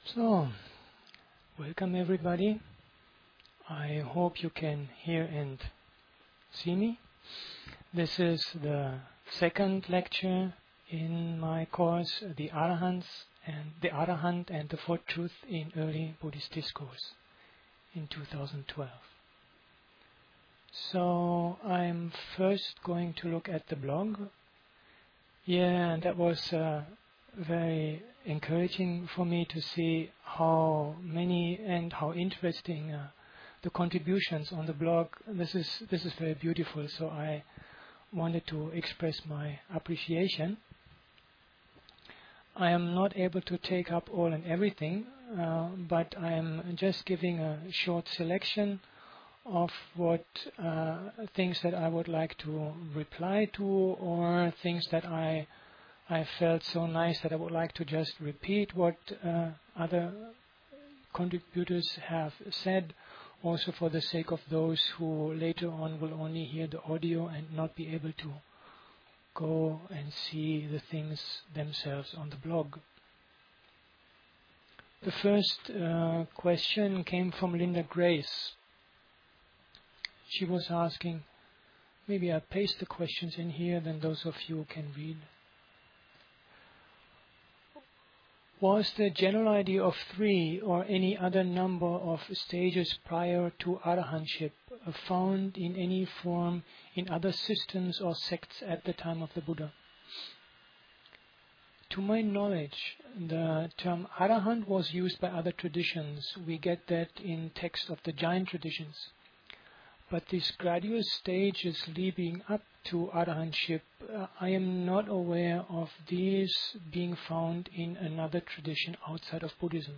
So, welcome everybody. I hope you can hear and see me. This is the second lecture in my course, The Arahant and the Fourth Truth in Early Buddhist Discourse in 2012. So, I'm first going to look at the blog. Yeah, that was very encouraging for me to see how many and how interesting the contributions on the blog. This is very beautiful. So I wanted to express my appreciation. I am not able to take up all and everything, but I am just giving a short selection of what things that I would like to reply to, or things that I felt so nice that I would like to just repeat what other contributors have said, also for the sake of those who later on will only hear the audio and not be able to go and see the things themselves on the blog. The first question came from Linda Grace. She was asking, maybe I paste the questions in here, then those of you can read. Was the general idea of 3 or any other number of stages prior to arahantship found in any form in other systems or sects at the time of the Buddha? To my knowledge, the term arahant was used by other traditions. We get that in texts of the Jain traditions. But these gradual stages leading up to arahantship, I am not aware of these being found in another tradition outside of Buddhism.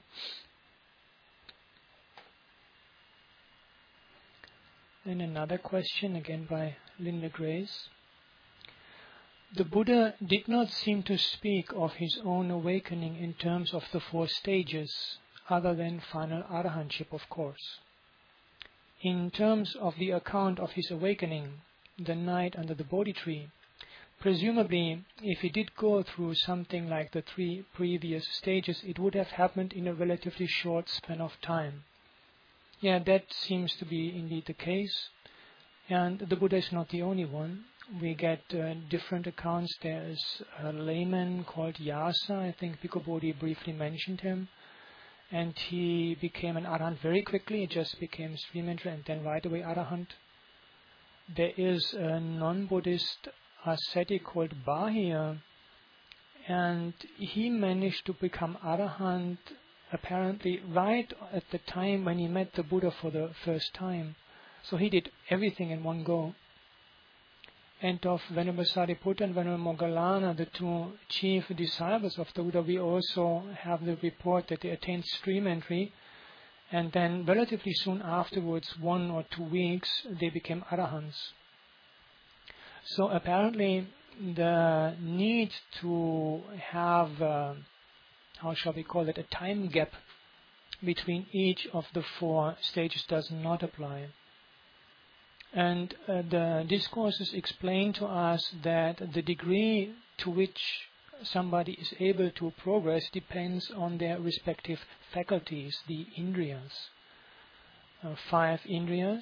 Then another question, again by Linda Grace. The Buddha did not seem to speak of his own awakening in terms of the 4 stages, other than final arahantship, of course. In terms of the account of his awakening, the night under the Bodhi tree, presumably if he did go through something like the 3 previous stages, it would have happened in a relatively short span of time. Yeah, that seems to be indeed the case. And the Buddha is not the only one. We get different accounts. There is a layman called Yasa. I think Bhikkhu Bodhi briefly mentioned him. And he became an arahant very quickly. He just became stream enterer and then right away arahant. There is a non-Buddhist ascetic called Bahia, and he managed to become arahant apparently right at the time when he met the Buddha for the first time. So he did everything in one go. And of Venerable Sariputta and Venerable Moggallana, the 2 chief disciples of the Buddha, we also have the report that they attained stream entry, and then relatively soon afterwards, 1 or 2 weeks, they became arahants. So apparently the need to have, how shall we call it, a time gap between each of the 4 stages does not apply. And the discourses explain to us that the degree to which somebody is able to progress depends on their respective faculties, the indriyas. 5 indriyas.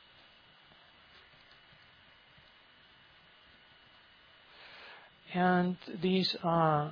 And these are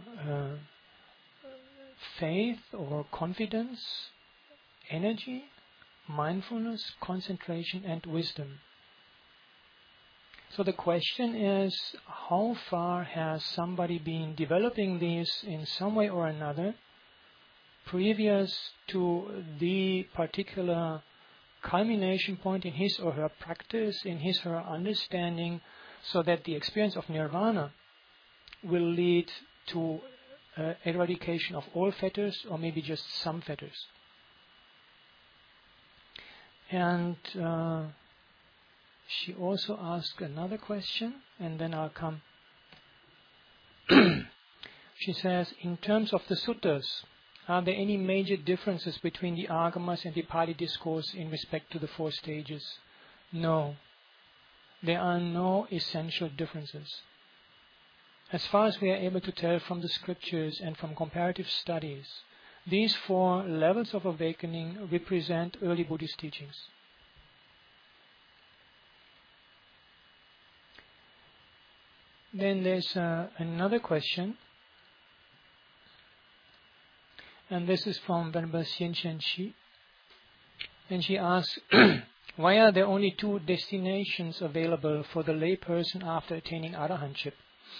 faith or confidence, energy, mindfulness, concentration, and wisdom. So the question is, how far has somebody been developing these in some way or another previous to the particular culmination point in his or her practice, in his or her understanding, so that the experience of nirvana will lead to eradication of all fetters or maybe just some fetters. And she also asked another question, and then I'll come. She says, in terms of the suttas, are there any major differences between the Agamas and the Pali discourse in respect to the 4 stages? No. There are no essential differences. As far as we are able to tell from the scriptures and from comparative studies, These 4 levels of awakening represent early Buddhist teachings. Then there's another question, and this is from Venerable Xian Chen Shi. And she asks, why are there only 2 destinations available for the layperson after attaining arahantship?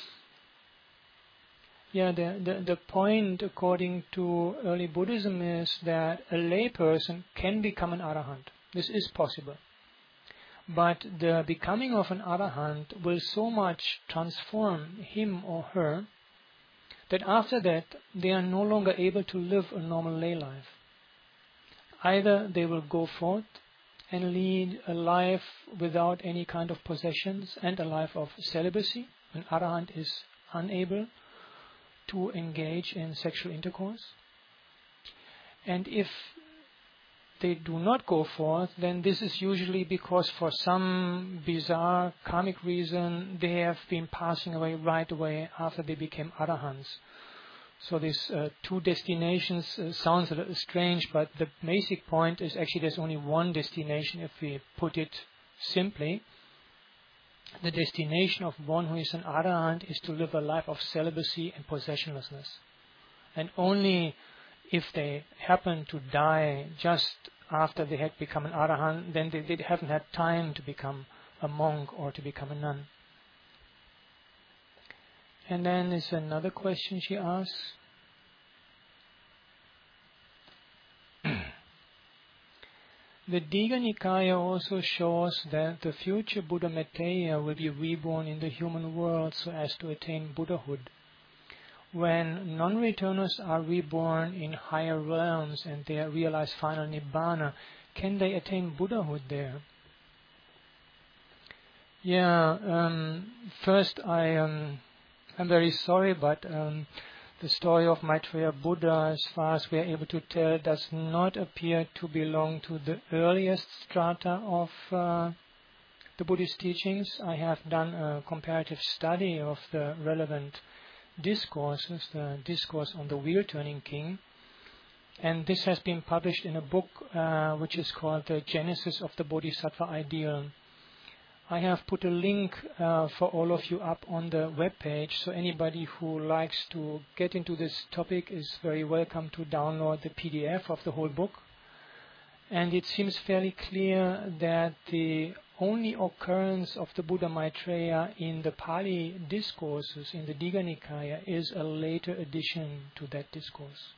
Yeah, the point according to early Buddhism is that a layperson can become an arahant. This is possible. But the becoming of an arahant will so much transform him or her that after that they are no longer able to live a normal lay life. Either they will go forth and lead a life without any kind of possessions and a life of celibacy. An arahant is unable to engage in sexual intercourse. And if they do not go forth, then this is usually because for some bizarre karmic reason they have been passing away right away after they became arahants. So these 2 destinations sounds a little strange, but the basic point is actually there's only one destination if we put it simply. The destination of one who is an arahant is to live a life of celibacy and possessionlessness. And only if they happen to die just after they had become an arahant, then they haven't had time to become a monk or to become a nun. And then there's another question she asks. The Digha Nikaya also shows that the future Buddha Maitreya will be reborn in the human world so as to attain Buddhahood. When non-returners are reborn in higher realms and they realize final Nibbana, can they attain Buddhahood there? First I'm very sorry, but the story of Maitreya Buddha, as far as we are able to tell, does not appear to belong to the earliest strata of the Buddhist teachings. I have done a comparative study of the relevant discourses, the discourse on the wheel-turning king, and this has been published in a book which is called The Genesis of the Bodhisattva Ideal. I have put a link for all of you up on the web page, so anybody who likes to get into this topic is very welcome to download the PDF of the whole book. And it seems fairly clear that the only occurrence of the Buddha Maitreya in the Pali discourses in the Digha Nikaya is a later addition to that discourse.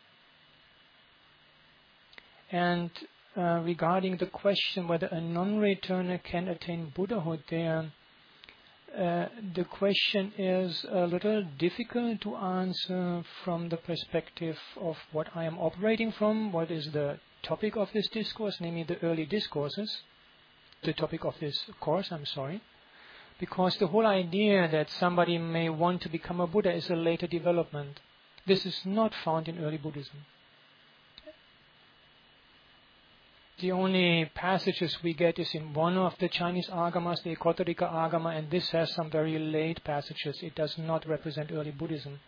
And regarding the question whether a non-returner can attain Buddhahood there, the question is a little difficult to answer from the perspective of what I am operating from, what is the topic of this discourse, namely the early discourses, the topic of this course, because the whole idea that somebody may want to become a Buddha is a later development. This is not found in early Buddhism. The only passages we get is in one of the Chinese agamas, the Kotarika Agama, and this has some very late passages. It does not represent early Buddhism.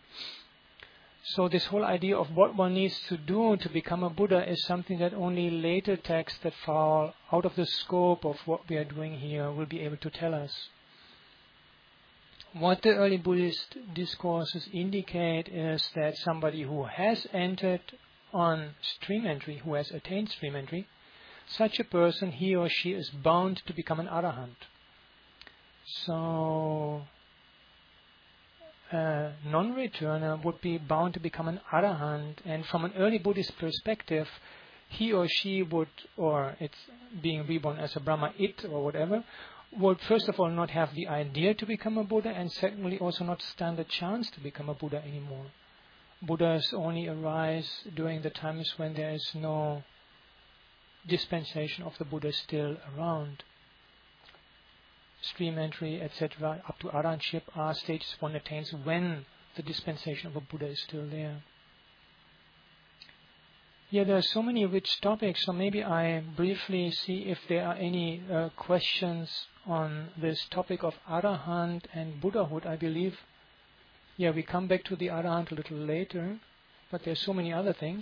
So this whole idea of what one needs to do to become a Buddha is something that only later texts that fall out of the scope of what we are doing here will be able to tell us. What the early Buddhist discourses indicate is that somebody who has entered on stream entry, who has attained stream entry, such a person, he or she is bound to become an arahant. So a non-returner would be bound to become an arahant, and from an early Buddhist perspective, he or she would, or it's being reborn as a Brahma, it or whatever, would first of all not have the idea to become a Buddha, and secondly also not stand a chance to become a Buddha anymore. Buddhas only arise during the times when there is no dispensation of the Buddha still around. Stream entry, etc., up to arahantship are stages one attains when the dispensation of a Buddha is still there. Yeah, there are so many rich topics, so maybe I briefly see if there are any questions on this topic of arahant and Buddhahood. I believe, we come back to the arahant a little later. but there's so many other things.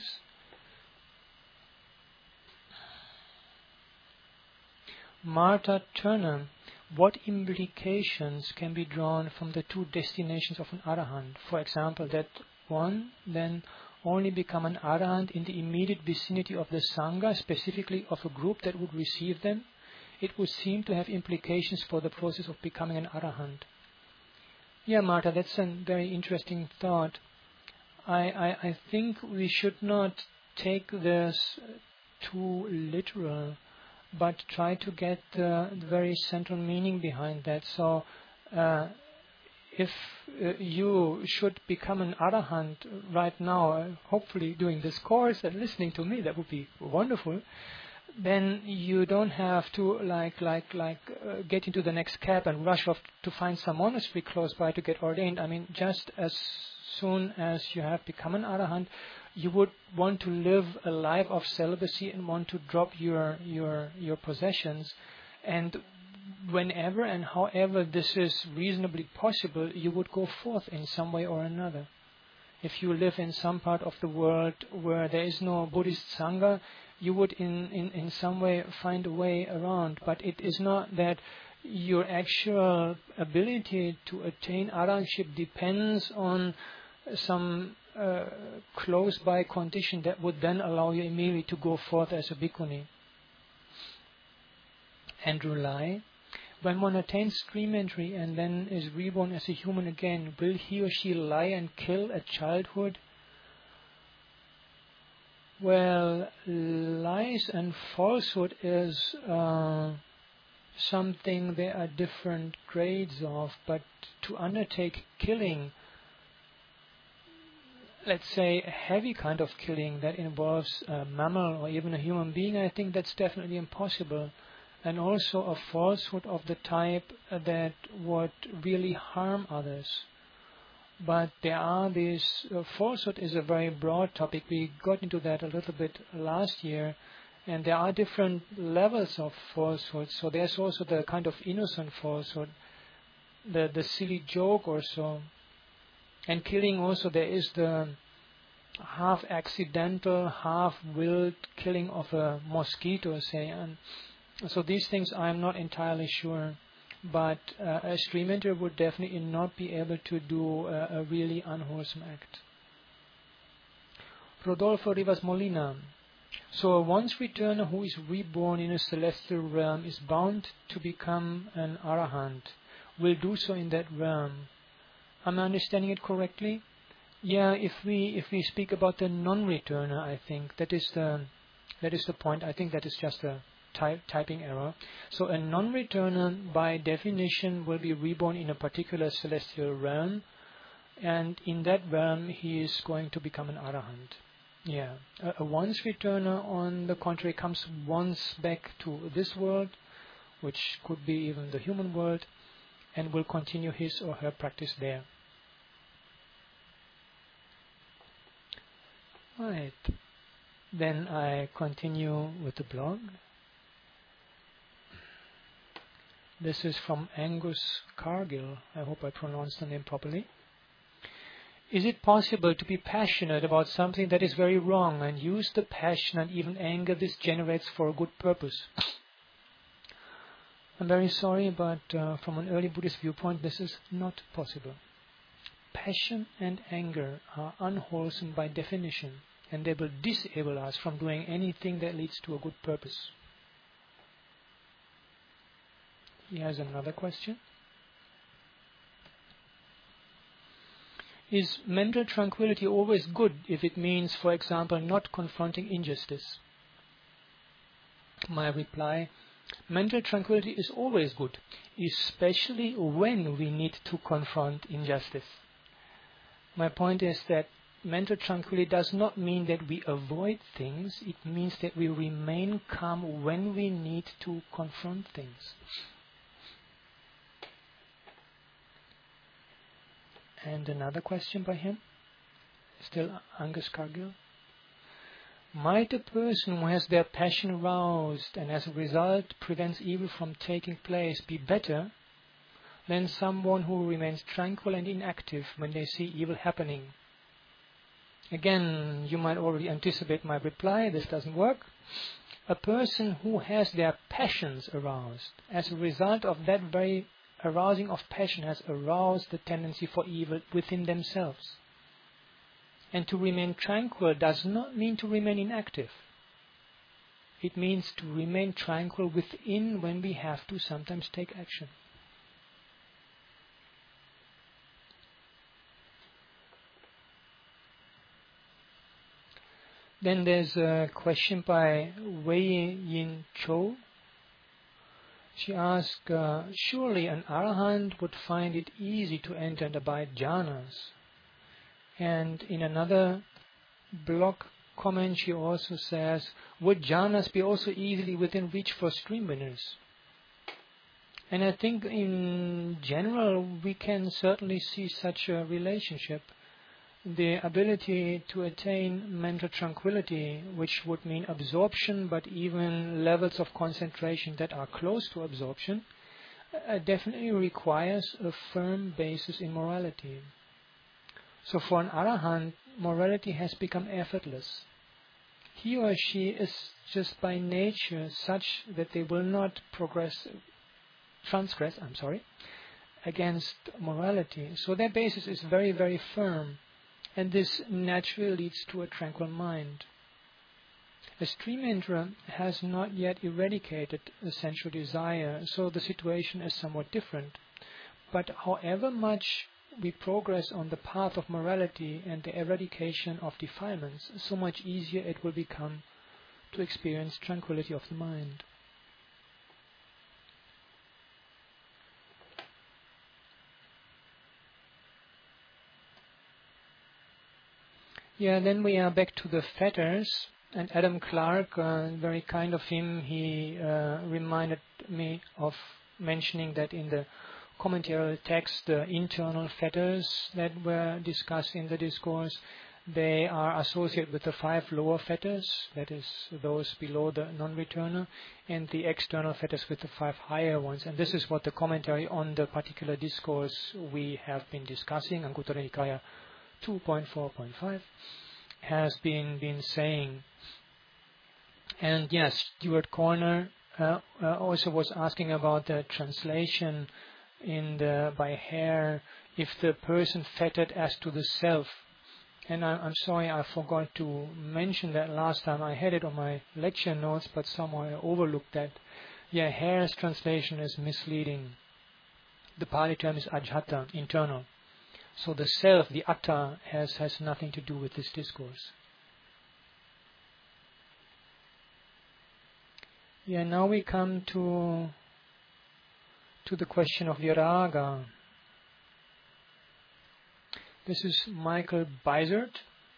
Martha Turner, what implications can be drawn from the two destinations of an Arahant? For example, that one then only become an Arahant in the immediate vicinity of the Sangha, specifically of a group that would receive them. It would seem to have implications for the process of becoming an Arahant. Yeah, Martha, that's a very interesting thought. I think we should not take this too literal, but try to get the very central meaning behind that. So, if you should become an Arahant right now, hopefully doing this course and listening to me, that would be wonderful. Then you don't have to get into the next cab and rush off to find some monastery close by to get ordained. I mean, just as soon as you have become an Arahant, you would want to live a life of celibacy and want to drop your possessions. And whenever and however this is reasonably possible, you would go forth in some way or another. If you live in some part of the world where there is no Buddhist Sangha, you would in some way find a way around. But it is not that your actual ability to attain Arahantship depends on some close-by condition that would then allow you immediately to go forth as a bhikkhuni. Andrew Lai, when one attains stream entry and then is reborn as a human again, will he or she lie and kill at childhood? Well, lies and falsehood is something there are different grades of, but to undertake killing, let's say a heavy kind of killing that involves a mammal or even a human being, I think that's definitely impossible. And also a falsehood of the type that would really harm others. But there are these, falsehood is a very broad topic. We got into that a little bit last year. And there are different levels of falsehood. So there's also the kind of innocent falsehood, the silly joke or so. And killing also, there is the half accidental, half willed killing of a mosquito, say. And so these things I'm not entirely sure. But a stream enter would definitely not be able to do a really unwholesome act. Rodolfo Rivas Molina. So a once returner who is reborn in a celestial realm is bound to become an Arahant, will do so in that realm. Am I understanding it correctly? Yeah, if we speak about the non-returner, I think that is the point. I think that is just a typing error. So a non-returner by definition will be reborn in a particular celestial realm, and in that realm he is going to become an Arahant. Yeah. A once returner, on the contrary, comes once back to this world, which could be even the human world, and will continue his or her practice there. Right. Then I continue with the blog. This is from Angus Cargill. I hope I pronounced the name properly. Is it possible to be passionate about something that is very wrong and use the passion and even anger this generates for a good purpose? I'm very sorry, but from an early Buddhist viewpoint, this is not possible. Passion and anger are unwholesome by definition, and they will disable us from doing anything that leads to a good purpose. He has another question. Is mental tranquility always good if it means, for example, not confronting injustice? My reply, mental tranquility is always good, especially when we need to confront injustice. My point is that mental tranquility does not mean that we avoid things. It means that we remain calm when we need to confront things. And another question by him, still Angus Cargill. Might a person who has their passion roused and as a result prevents evil from taking place be better than someone who remains tranquil and inactive when they see evil happening? Again, you might already anticipate my reply. This doesn't work. A person who has their passions aroused, as a result of that very arousing of passion, has aroused the tendency for evil within themselves. And to remain tranquil does not mean to remain inactive. It means to remain tranquil within when we have to sometimes take action. Then there's a question by Wei Yin Cho. She asked, surely an arahant would find it easy to enter and abide jhanas. And in another blog comment she also says, would jhanas be also easily within reach for stream winners? And I think in general we can certainly see such a relationship. The ability to attain mental tranquility, which would mean absorption, but even levels of concentration that are close to absorption, definitely requires a firm basis in morality. So for an arahant, morality has become effortless. He or she is just by nature such that they will not transgress against morality. So their basis is very, very firm. And this naturally leads to a tranquil mind. A stream enterer has not yet eradicated the sensual desire, so the situation is somewhat different. But however much we progress on the path of morality and the eradication of defilements, so much easier it will become to experience tranquility of the mind. Yeah, then we are back to the fetters, and Adam Clark, very kind of him, he reminded me of mentioning that in the commentarial text, the internal fetters that were discussed in the discourse, they are associated with the 5 lower fetters, that is those below the non-returner, and the external fetters with the 5 higher ones. And this is what the commentary on the particular discourse we have been discussing, Anguttara Nikaya 2.4.5, has been saying. And yes, Stuart Corner also was asking about the translation by Hare, if the person fettered as to the self. And I'm sorry, I forgot to mention that last time. I had it on my lecture notes, but somehow I overlooked that. Yeah, Hare's translation is misleading. The Pali term is ajhata, internal. So the self, the atta, has nothing to do with this discourse. Yeah, now we come to the question of viraga. This is Michael Bizert.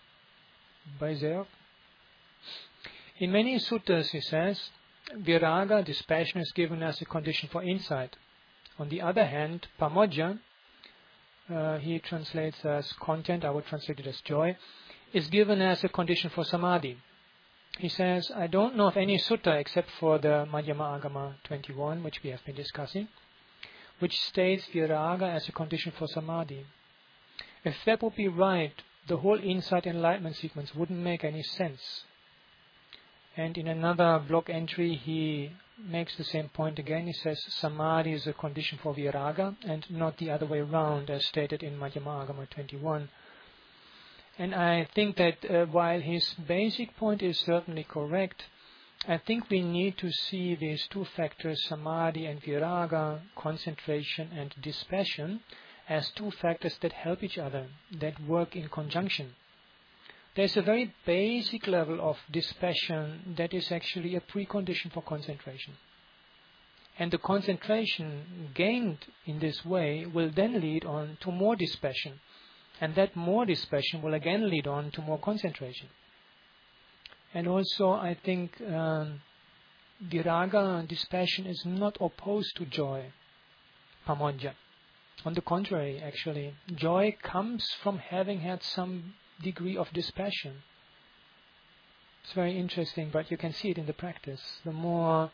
In many suttas, he says, viraga, dispassion, is given as a condition for insight. On the other hand, pamodja, he translates as content, I would translate it as joy, is given as a condition for samadhi. He says, I don't know of any sutta except for the Madhyama Agama 21, which we have been discussing, which states viraga as a condition for samadhi. If that would be right, the whole insight enlightenment sequence wouldn't make any sense. And in another blog entry, he makes the same point again. He says samadhi is a condition for viraga and not the other way around, as stated in Madhyama Agama 21. And I think that while his basic point is certainly correct, I think we need to see these 2 factors, samadhi and viraga, concentration and dispassion, as 2 factors that help each other, that work in conjunction. There's a very basic level of dispassion that is actually a precondition for concentration. And the concentration gained in this way will then lead on to more dispassion. And that more dispassion will again lead on to more concentration. And also I think viraga, dispassion, is not opposed to joy, pamodja. On the contrary, actually, joy comes from having had some degree of dispassion. It's very interesting, but you can see it in the practice. The more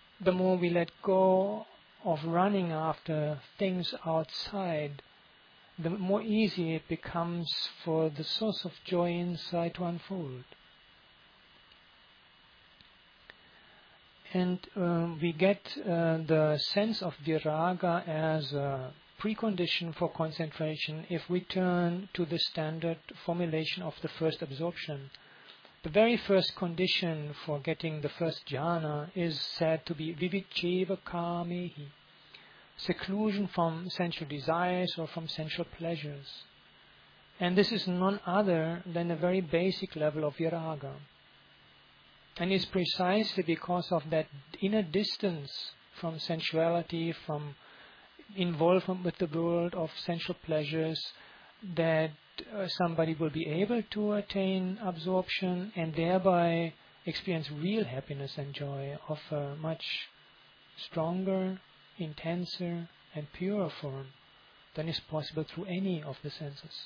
we let go of running after things outside, the more easy it becomes for the source of joy inside to unfold. And we get the sense of viraga as a precondition for concentration if we turn to the standard formulation of the first absorption. The very first condition for getting the first jhana is said to be vivicheva kamehi, seclusion from sensual desires or from sensual pleasures. And this is none other than a very basic level of viraga. And it's precisely because of that inner distance from sensuality, from involvement with the world of sensual pleasures, that somebody will be able to attain absorption and thereby experience real happiness and joy of a much stronger, intenser and purer form than is possible through any of the senses.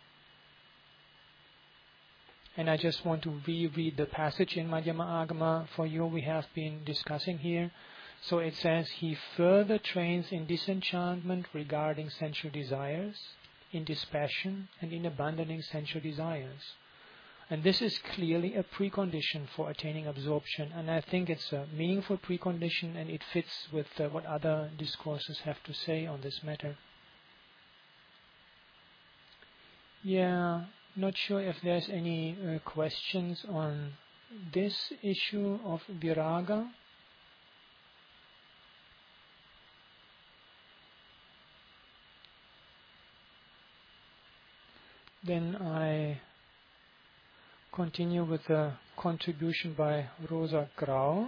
And I just want to reread the passage in Madhyama Agama for you we have been discussing here. So it says, he further trains in disenchantment regarding sensual desires, in dispassion and in abandoning sensual desires. And this is clearly a precondition for attaining absorption. And I think it's a meaningful precondition, and it fits with what other discourses have to say on this matter. Yeah, not sure if there's any questions on this issue of viraga. Then I continue with a contribution by Rosa Grau.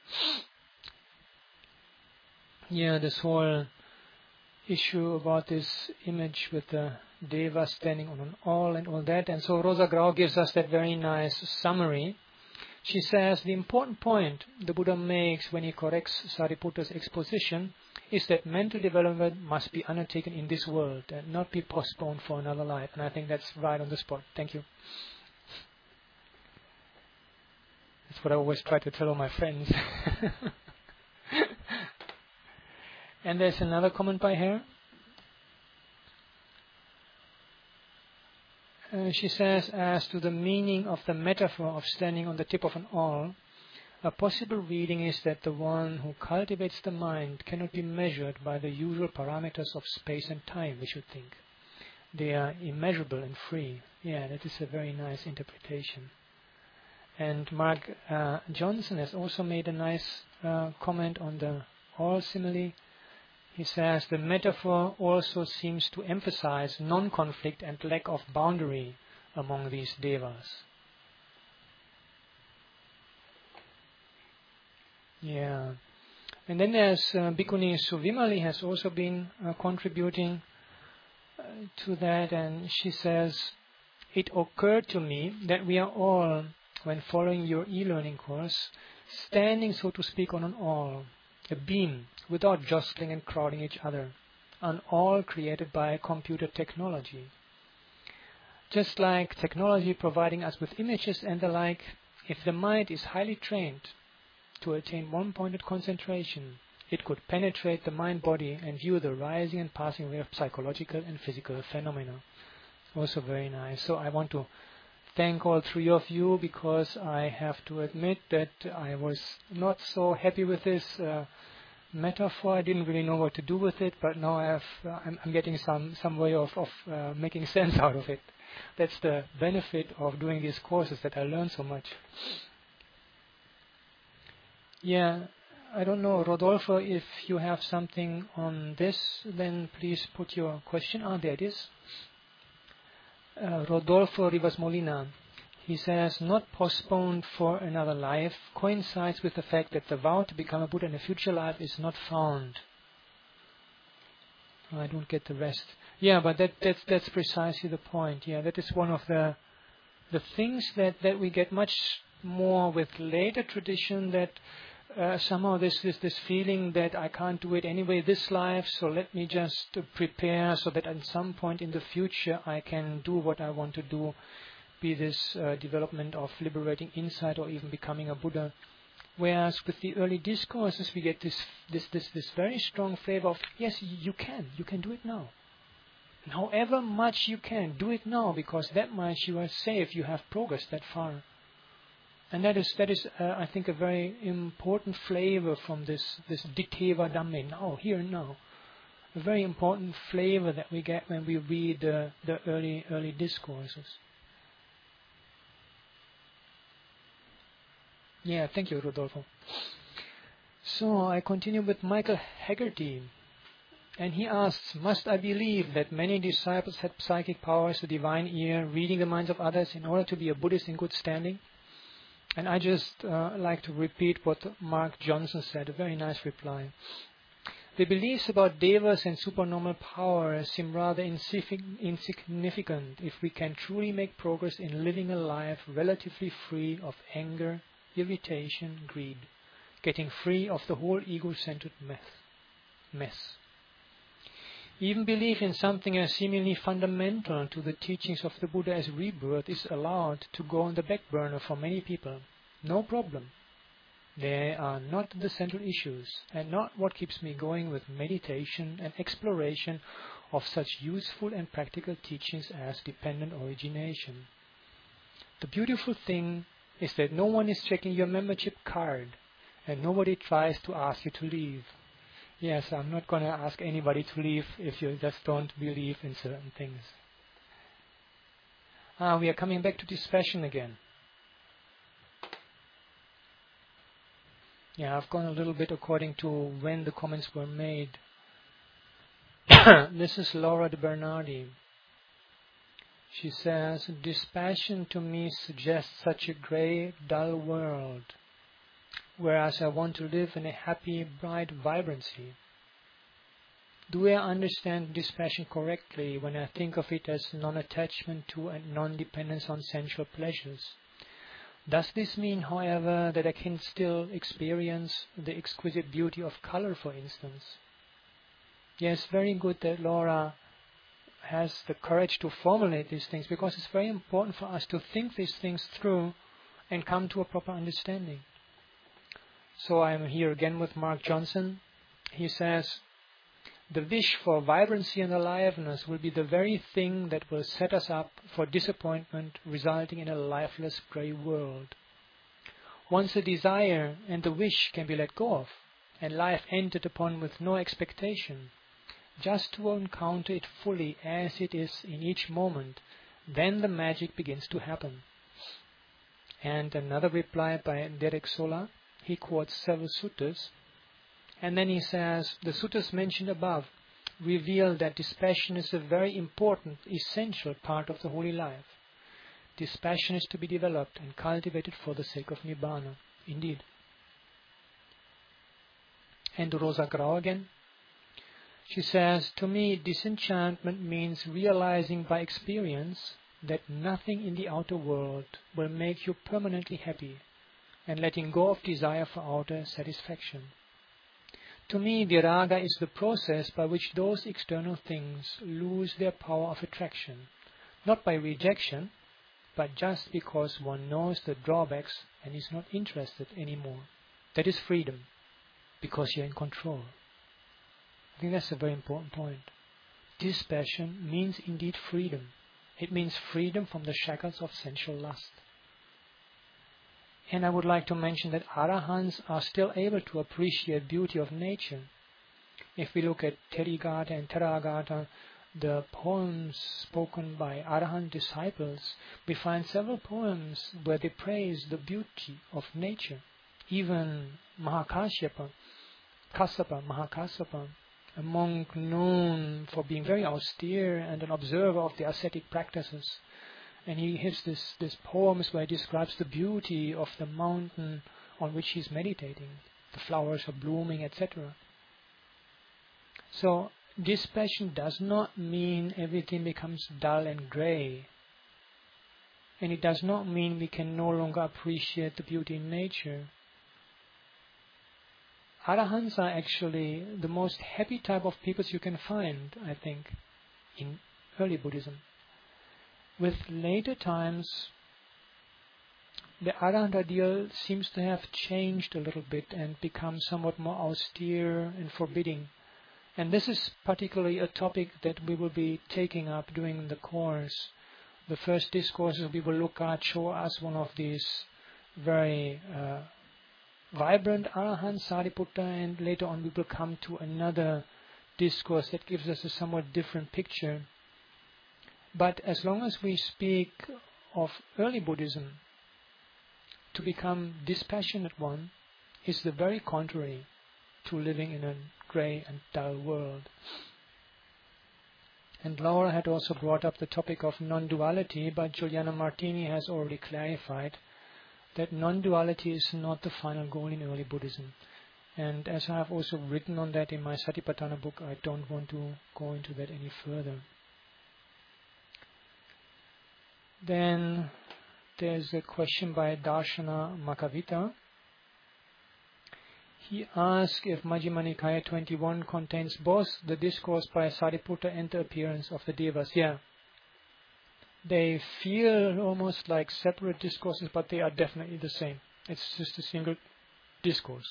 Yeah, this whole issue about this image with the Deva standing on an awl and all that. And so Rosa Grau gives us that very nice summary. She says the important point the Buddha makes when he corrects Sariputta's exposition is that mental development must be undertaken in this world and not be postponed for another life. And I think that's right on the spot. Thank you. That's what I always try to tell all my friends. And there's another comment by her. She says, as to the meaning of the metaphor of standing on the tip of an awl, a possible reading is that the one who cultivates the mind cannot be measured by the usual parameters of space and time, we should think. They are immeasurable and free. Yeah, that is a very nice interpretation. And Mark Johnson has also made a nice comment on the awl simile. He says the metaphor also seems to emphasize non-conflict and lack of boundary among these devas. Yeah. And then there's Bhikkhuni Suvimali has also been contributing to that, and she says, it occurred to me that we are all, when following your e-learning course, standing, so to speak, on an awl, a beam, without jostling and crowding each other, an awl created by computer technology. Just like technology providing us with images and the like, if the mind is highly trained to attain one-pointed concentration, it could penetrate the mind-body and view the rising and passing away of psychological and physical phenomena. Also very nice. So I want to thank all three of you, because I have to admit that I was not so happy with this metaphor. I didn't really know what to do with it, but now I'm getting some way of making sense out of it. That's the benefit of doing these courses, that I learn so much. Yeah, I don't know, Rodolfo, if you have something on this, then please put your question. There it is. Rodolfo Rivas Molina. He says, not postponed for another life coincides with the fact that the vow to become a Buddha in a future life is not found. I don't get the rest. Yeah, but that's precisely the point. Yeah, that is one of the things that we get much more with later tradition, that somehow this feeling that I can't do it anyway this life, so let me just prepare so that at some point in the future I can do what I want to do, be this development of liberating insight or even becoming a Buddha. Whereas with the early discourses we get this very strong flavor of, yes, you can do it now. And however much you can, do it now, because that much you are safe, you have progressed that far. And that is, I think, a very important flavor from this Dittheva Dhamme, now, here and now. A very important flavor that we get when we read the early discourses. Yeah, thank you, Rodolfo. So I continue with Michael Haggerty. And he asks, must I believe that many disciples had psychic powers, the divine ear, reading the minds of others in order to be a Buddhist in good standing? And I just like to repeat what Mark Johnson said, a very nice reply. The beliefs about devas and supernormal power seem rather insignificant if we can truly make progress in living a life relatively free of anger, irritation, greed, getting free of the whole ego-centered mess. Even belief in something as seemingly fundamental to the teachings of the Buddha as rebirth is allowed to go on the back burner for many people. No problem. They are not the central issues, and not what keeps me going with meditation and exploration of such useful and practical teachings as dependent origination. The beautiful thing is that no one is checking your membership card, and nobody tries to ask you to leave. Yes, I'm not going to ask anybody to leave if you just don't believe in certain things. We are coming back to dispassion again. Yeah, I've gone a little bit according to when the comments were made. This is Laura de Bernardi. She says, dispassion to me suggests such a grey, dull world, whereas I want to live in a happy, bright vibrancy. Do I understand dispassion correctly when I think of it as non-attachment to and non-dependence on sensual pleasures? Does this mean, however, that I can still experience the exquisite beauty of color, for instance? Yes, very good that Laura has the courage to formulate these things, because it's very important for us to think these things through and come to a proper understanding. So I'm here again with Mark Johnson. He says, the wish for vibrancy and aliveness will be the very thing that will set us up for disappointment, resulting in a lifeless grey world. Once the desire and the wish can be let go of, and life entered upon with no expectation, just to encounter it fully as it is in each moment, then the magic begins to happen. And another reply by Derek Sola, he quotes several suttas, and then he says, the suttas mentioned above reveal that dispassion is a very important, essential part of the holy life. Dispassion is to be developed and cultivated for the sake of Nibbana. Indeed. And Rosa Grau again. She says, to me, disenchantment means realizing by experience that nothing in the outer world will make you permanently happy, and letting go of desire for outer satisfaction. To me, viraga is the process by which those external things lose their power of attraction, not by rejection, but just because one knows the drawbacks and is not interested anymore. That is freedom, because you're in control. I think that's a very important point. Dispassion means indeed freedom. It means freedom from the shackles of sensual lust. And I would like to mention that Arahants are still able to appreciate beauty of nature. If we look at Therigatha and Theragatha, the poems spoken by Arahant disciples, we find several poems where they praise the beauty of nature. Even Mahakasyapa, Mahakasyapa, a monk known for being very austere and an observer of the ascetic practices. And he has this poems where he describes the beauty of the mountain on which he's meditating. The flowers are blooming, etc. So, dispassion does not mean everything becomes dull and grey. And it does not mean we can no longer appreciate the beauty in nature. Arahants are actually the most happy type of people you can find, I think, in early Buddhism. With later times, the Arahant ideal seems to have changed a little bit and become somewhat more austere and forbidding. And this is particularly a topic that we will be taking up during the course. The first discourses we will look at show us one of these very vibrant arahants, Sariputta, and later on we will come to another discourse that gives us a somewhat different picture. But as long as we speak of early Buddhism, to become dispassionate one is the very contrary to living in a grey and dull world. And Laura had also brought up the topic of non-duality, but Giuliano Martini has already clarified that non-duality is not the final goal in early Buddhism. And as I have also written on that in my Satipatthana book, I don't want to go into that any further. Then there's a question by Darshana Makavita. He asks if Majjhima Nikaya 21 contains both the discourse by Sariputta and the appearance of the Devas. Yeah. They feel almost like separate discourses, but they are definitely the same. It's just a single discourse.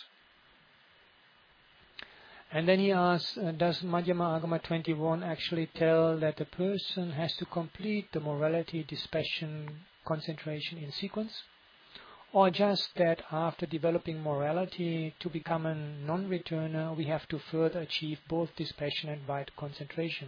And then he asks, does Majjhima Agama 21 actually tell that a person has to complete the morality, dispassion, concentration in sequence? Or just that after developing morality to become a non-returner, we have to further achieve both dispassion and right concentration?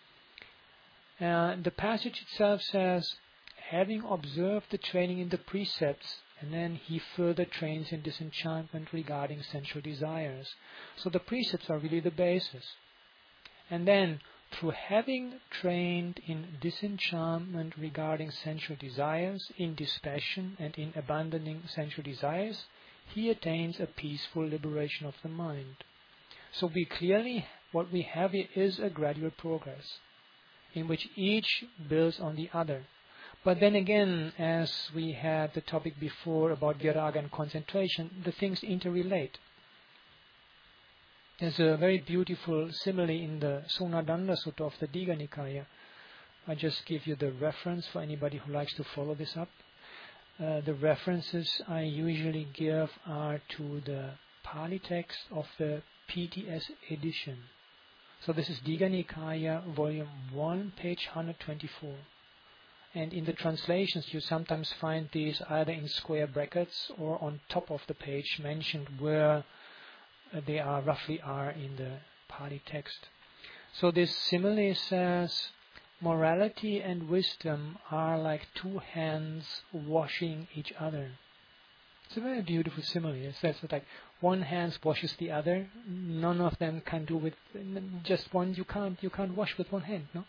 The passage itself says, having observed the training in the precepts, and then he further trains in disenchantment regarding sensual desires. So the precepts are really the basis. And then, through having trained in disenchantment regarding sensual desires, in dispassion and in abandoning sensual desires, he attains a peaceful liberation of the mind. So what we have here is a gradual progress, in which each builds on the other. But then again, as we had the topic before about viraga and concentration, the things interrelate. There's a very beautiful simile in the Sonadanda Sutta of the Digha Nikaya. I just give you the reference for anybody who likes to follow this up. The references I usually give are to the Pali text of the PTS edition. So this is Digha Nikaya, volume 1, page 124. And in the translations you sometimes find these either in square brackets or on top of the page mentioned where they roughly are in the Pali text. So this simile says, morality and wisdom are like two hands washing each other. It's a very beautiful simile. It says that like one hand washes the other. None of them can do with just one. You can't wash with one hand, no?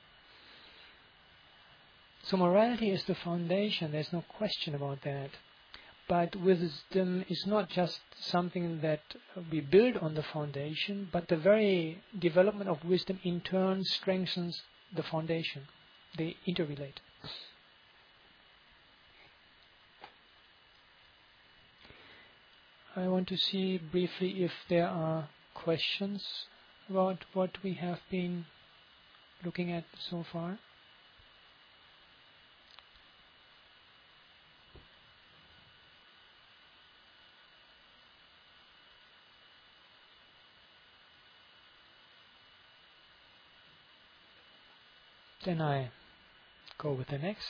So morality is the foundation. There's no question about that. But wisdom is not just something that we build on the foundation, but the very development of wisdom in turn strengthens the foundation. They interrelate. I want to see briefly if there are questions about what we have been looking at so far. Then I go with the next.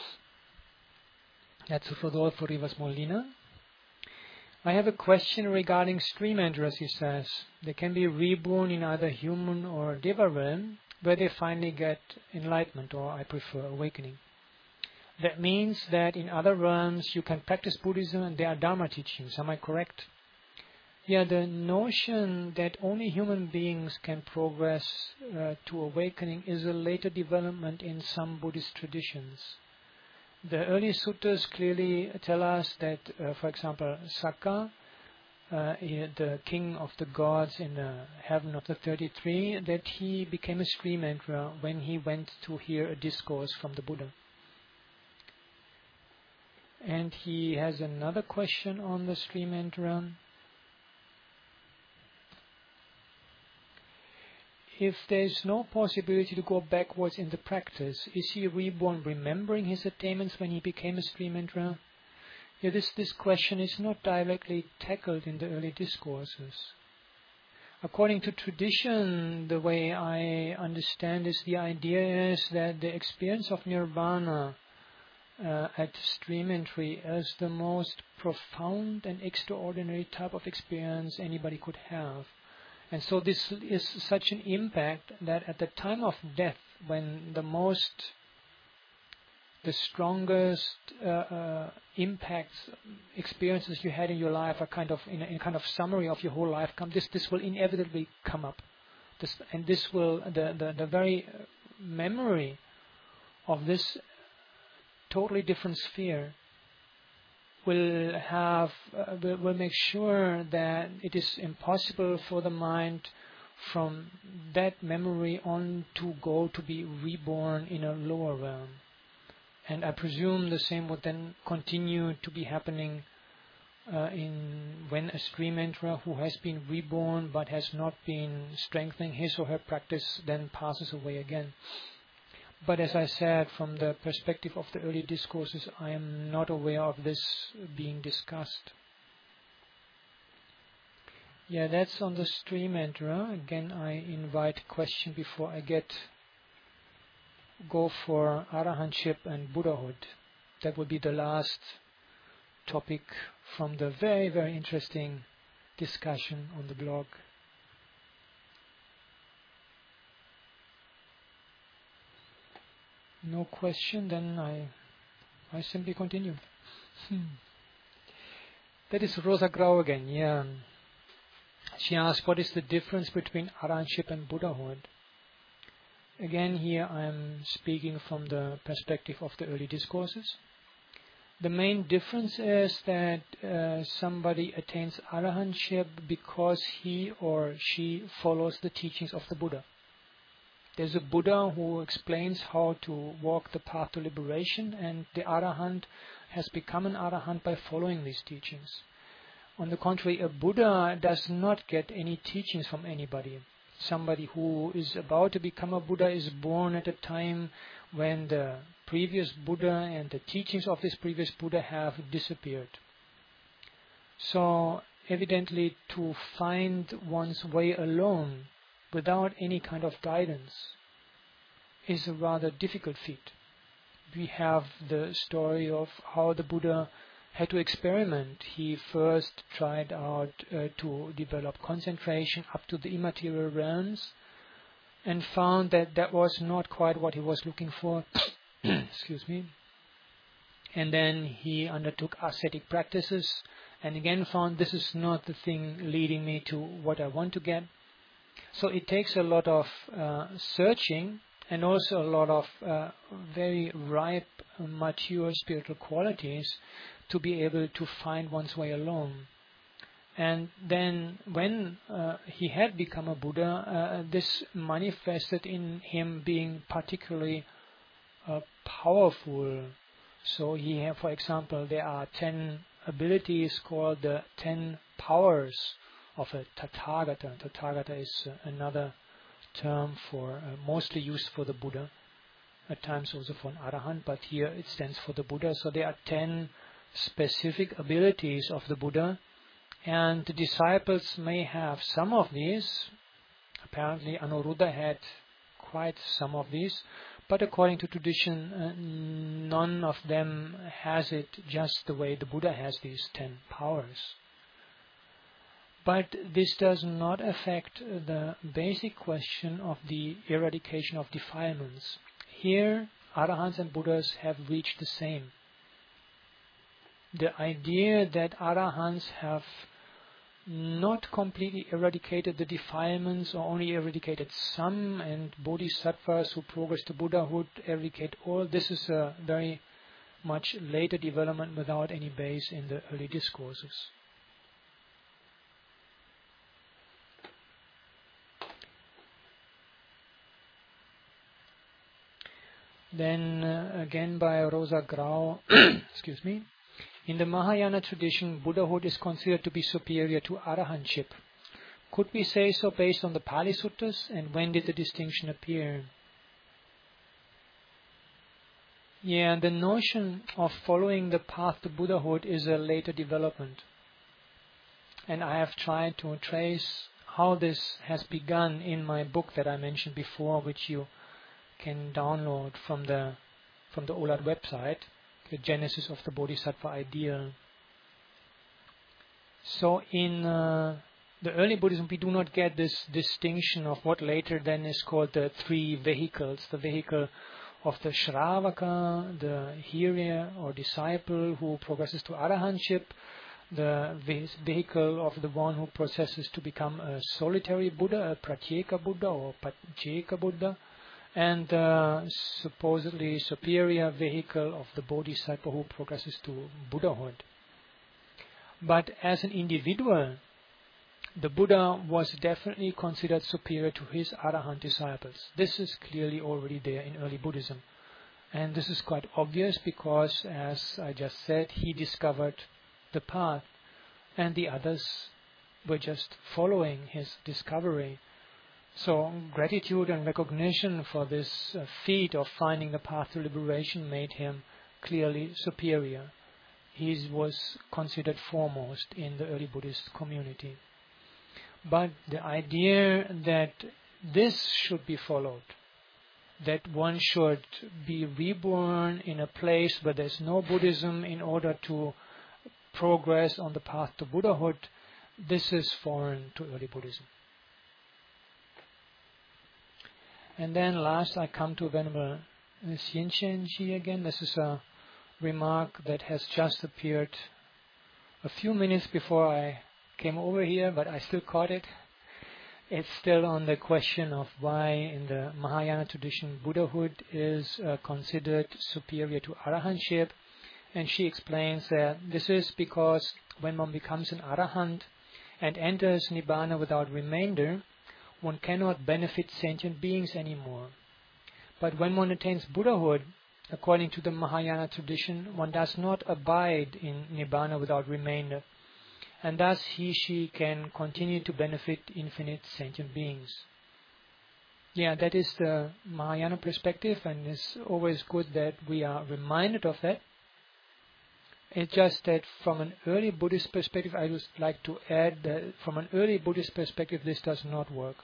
That's Rodolfo Rivas Molina. I have a question regarding stream enterers, he says. They can be reborn in either human or Deva realm, where they finally get enlightenment, or I prefer awakening. That means that in other realms you can practice Buddhism and there are Dharma teachings. Am I correct? Yeah, the notion that only human beings can progress to awakening is a later development in some Buddhist traditions. The early suttas clearly tell us that, for example, Sakka, the king of the gods in the heaven of the 33, that he became a stream enterer when he went to hear a discourse from the Buddha. And he has another question on the stream enterer. If there is no possibility to go backwards in the practice, is he reborn remembering his attainments when he became a stream enterer? Yeah, this question is not directly tackled in the early discourses. According to tradition, the way I understand is the idea is that the experience of nirvana at stream entry is the most profound and extraordinary type of experience anybody could have. And so this is such an impact that at the time of death, when the strongest impacts, experiences you had in your life are kind of in a kind of summary of your whole life. This will inevitably come up. This will the very memory of this totally different sphere will make sure that it is impossible for the mind from that memory on to go to be reborn in a lower realm. And I presume the same would then continue to be happening when a stream enterer who has been reborn but has not been strengthening his or her practice then passes away again. But as I said, from the perspective of the early discourses, I am not aware of this being discussed. Yeah, that's on the stream enterer. Again, I invite question before I go for arahantship and Buddhahood. That will be the last topic from the very, very interesting discussion on the blog. No question, then I simply continue. That is Rosa Grau again, yeah. She asked, what is the difference between arahantship and Buddhahood? Again, here I am speaking from the perspective of the early discourses. The main difference is that somebody attains arahantship because he or she follows the teachings of the Buddha. There's a Buddha who explains how to walk the path to liberation, and the arahant has become an arahant by following these teachings. On the contrary, a Buddha does not get any teachings from anybody. Somebody who is about to become a Buddha is born at a time when the previous Buddha and the teachings of this previous Buddha have disappeared. So, evidently, to find one's way alone without any kind of guidance is a rather difficult feat. We have the story of how the Buddha had to experiment. He first tried out to develop concentration up to the immaterial realms and found that that was not quite what he was looking for. Excuse me. And then he undertook ascetic practices and again found this is not the thing leading me to what I want to get. So it takes a lot of searching and also a lot of very ripe, mature spiritual qualities to be able to find one's way alone. And then when he had become a Buddha, this manifested in him being particularly powerful. So he had, for example, there are 10 abilities called the 10 powers of a Tathagata. Tathagata is another term for mostly used for the Buddha, at times also for an Arahant, but here it stands for the Buddha. So there are 10 specific abilities of the Buddha, and the disciples may have some of these. Apparently Anuruddha had quite some of these, but according to tradition, none of them has it just the way the Buddha has these 10 powers. But this does not affect the basic question of the eradication of defilements. Here, Arahants and Buddhas have reached the same. The idea that Arahants have not completely eradicated the defilements or only eradicated some, and Bodhisattvas who progress to Buddhahood eradicate all, this is a very much later development without any base in the early discourses. Then again by Rosa Grau, excuse me. In the Mahayana tradition, Buddhahood is considered to be superior to Arahantship. Could we say so based on the Pali Suttas, and when did the distinction appear? Yeah, the notion of following the path to Buddhahood is a later development. And I have tried to trace how this has begun in my book that I mentioned before, which you can download from the OLAD website, The Genesis of the Bodhisattva Ideal. So in the early Buddhism, we do not get this distinction of what later then is called the three vehicles, the vehicle of the Shravaka, the hearer or disciple who progresses to arahantship, the vehicle of the one who processes to become a solitary Buddha, a Pratyeka Buddha or Pacceka Buddha, and the supposedly superior vehicle of the Bodhisattva who progresses to Buddhahood. But as an individual, the Buddha was definitely considered superior to his Arahant disciples. This is clearly already there in early Buddhism. And this is quite obvious because, as I just said, he discovered the path and the others were just following his discovery. So gratitude and recognition for this feat of finding the path to liberation made him clearly superior. He was considered foremost in the early Buddhist community. But the idea that this should be followed, that one should be reborn in a place where there's no Buddhism in order to progress on the path to Buddhahood, this is foreign to early Buddhism. And then last I come to Venerable Xianchen Ji again. This is a remark that has just appeared a few minutes before I came over here, but I still caught it. It's still on the question of why in the Mahayana tradition Buddhahood is considered superior to arahantship. And she explains that this is because when one becomes an arahant and enters Nibbana without remainder, one cannot benefit sentient beings anymore. But when one attains Buddhahood, according to the Mahayana tradition, one does not abide in Nibbana without remainder. And thus she can continue to benefit infinite sentient beings. Yeah, that is the Mahayana perspective, and it's always good that we are reminded of that. It's just that from an early Buddhist perspective, I would like to add that from an early Buddhist perspective, this does not work.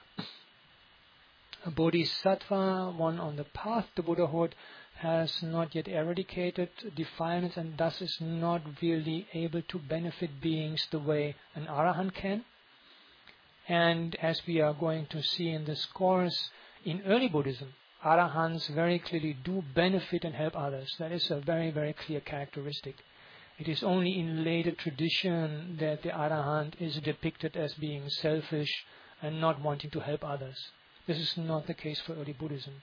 A bodhisattva, one on the path to Buddhahood, has not yet eradicated defilements and thus is not really able to benefit beings the way an arahant can. And as we are going to see in this course, in early Buddhism, arahants very clearly do benefit and help others. That is a very, very clear characteristic. It is only in later tradition that the arahant is depicted as being selfish and not wanting to help others. This is not the case for early Buddhism.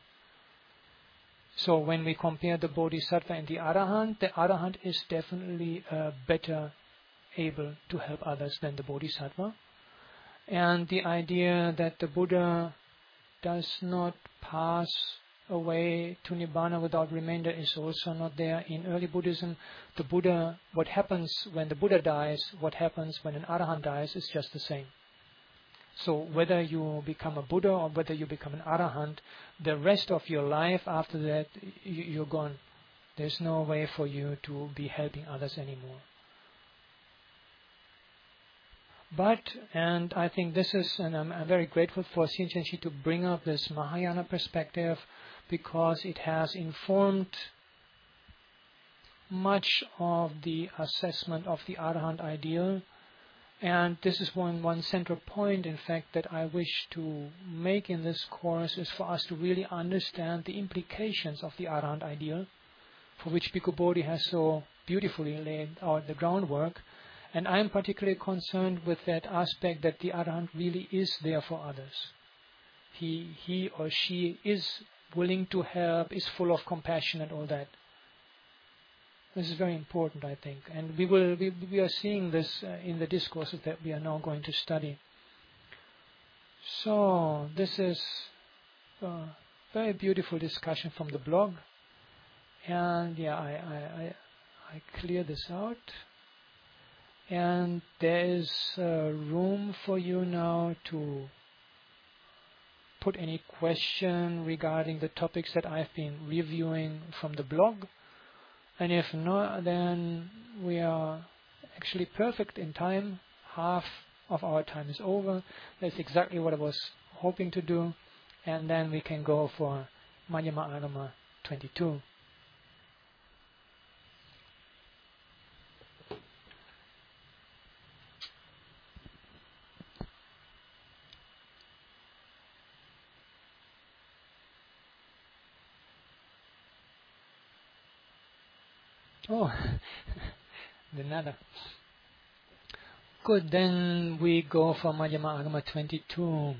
So when we compare the bodhisattva and the arahant is definitely better able to help others than the bodhisattva. And the idea that the Buddha does not pass away to Nibbana without remainder is also not there. In early Buddhism, the Buddha, what happens when the Buddha dies, what happens when an arahant dies is just the same. So whether you become a Buddha or whether you become an arahant, the rest of your life after that, you're gone. There's no way for you to be helping others anymore. But, and I think this is, and I'm very grateful for Xianchen Shi to bring up this Mahayana perspective, because it has informed much of the assessment of the arahant ideal. And this is one central point, in fact, that I wish to make in this course, is for us to really understand the implications of the arahant ideal, for which Bhikkhu Bodhi has so beautifully laid out the groundwork. And I am particularly concerned with that aspect that the arahant really is there for others. He or she is willing to help, is full of compassion and all that. This is very important, I think, and we are seeing this in the discourses that we are now going to study. So this is a very beautiful discussion from the blog, and yeah, I clear this out, and there is room for you now to put any question regarding the topics that I've been reviewing from the blog. And if not, then we are actually perfect in time, half of our time is over. That's exactly what I was hoping to do. And then we can go for Madhyama Arama 22. Oh, another. Good, then we go for Madhyama Agama 22.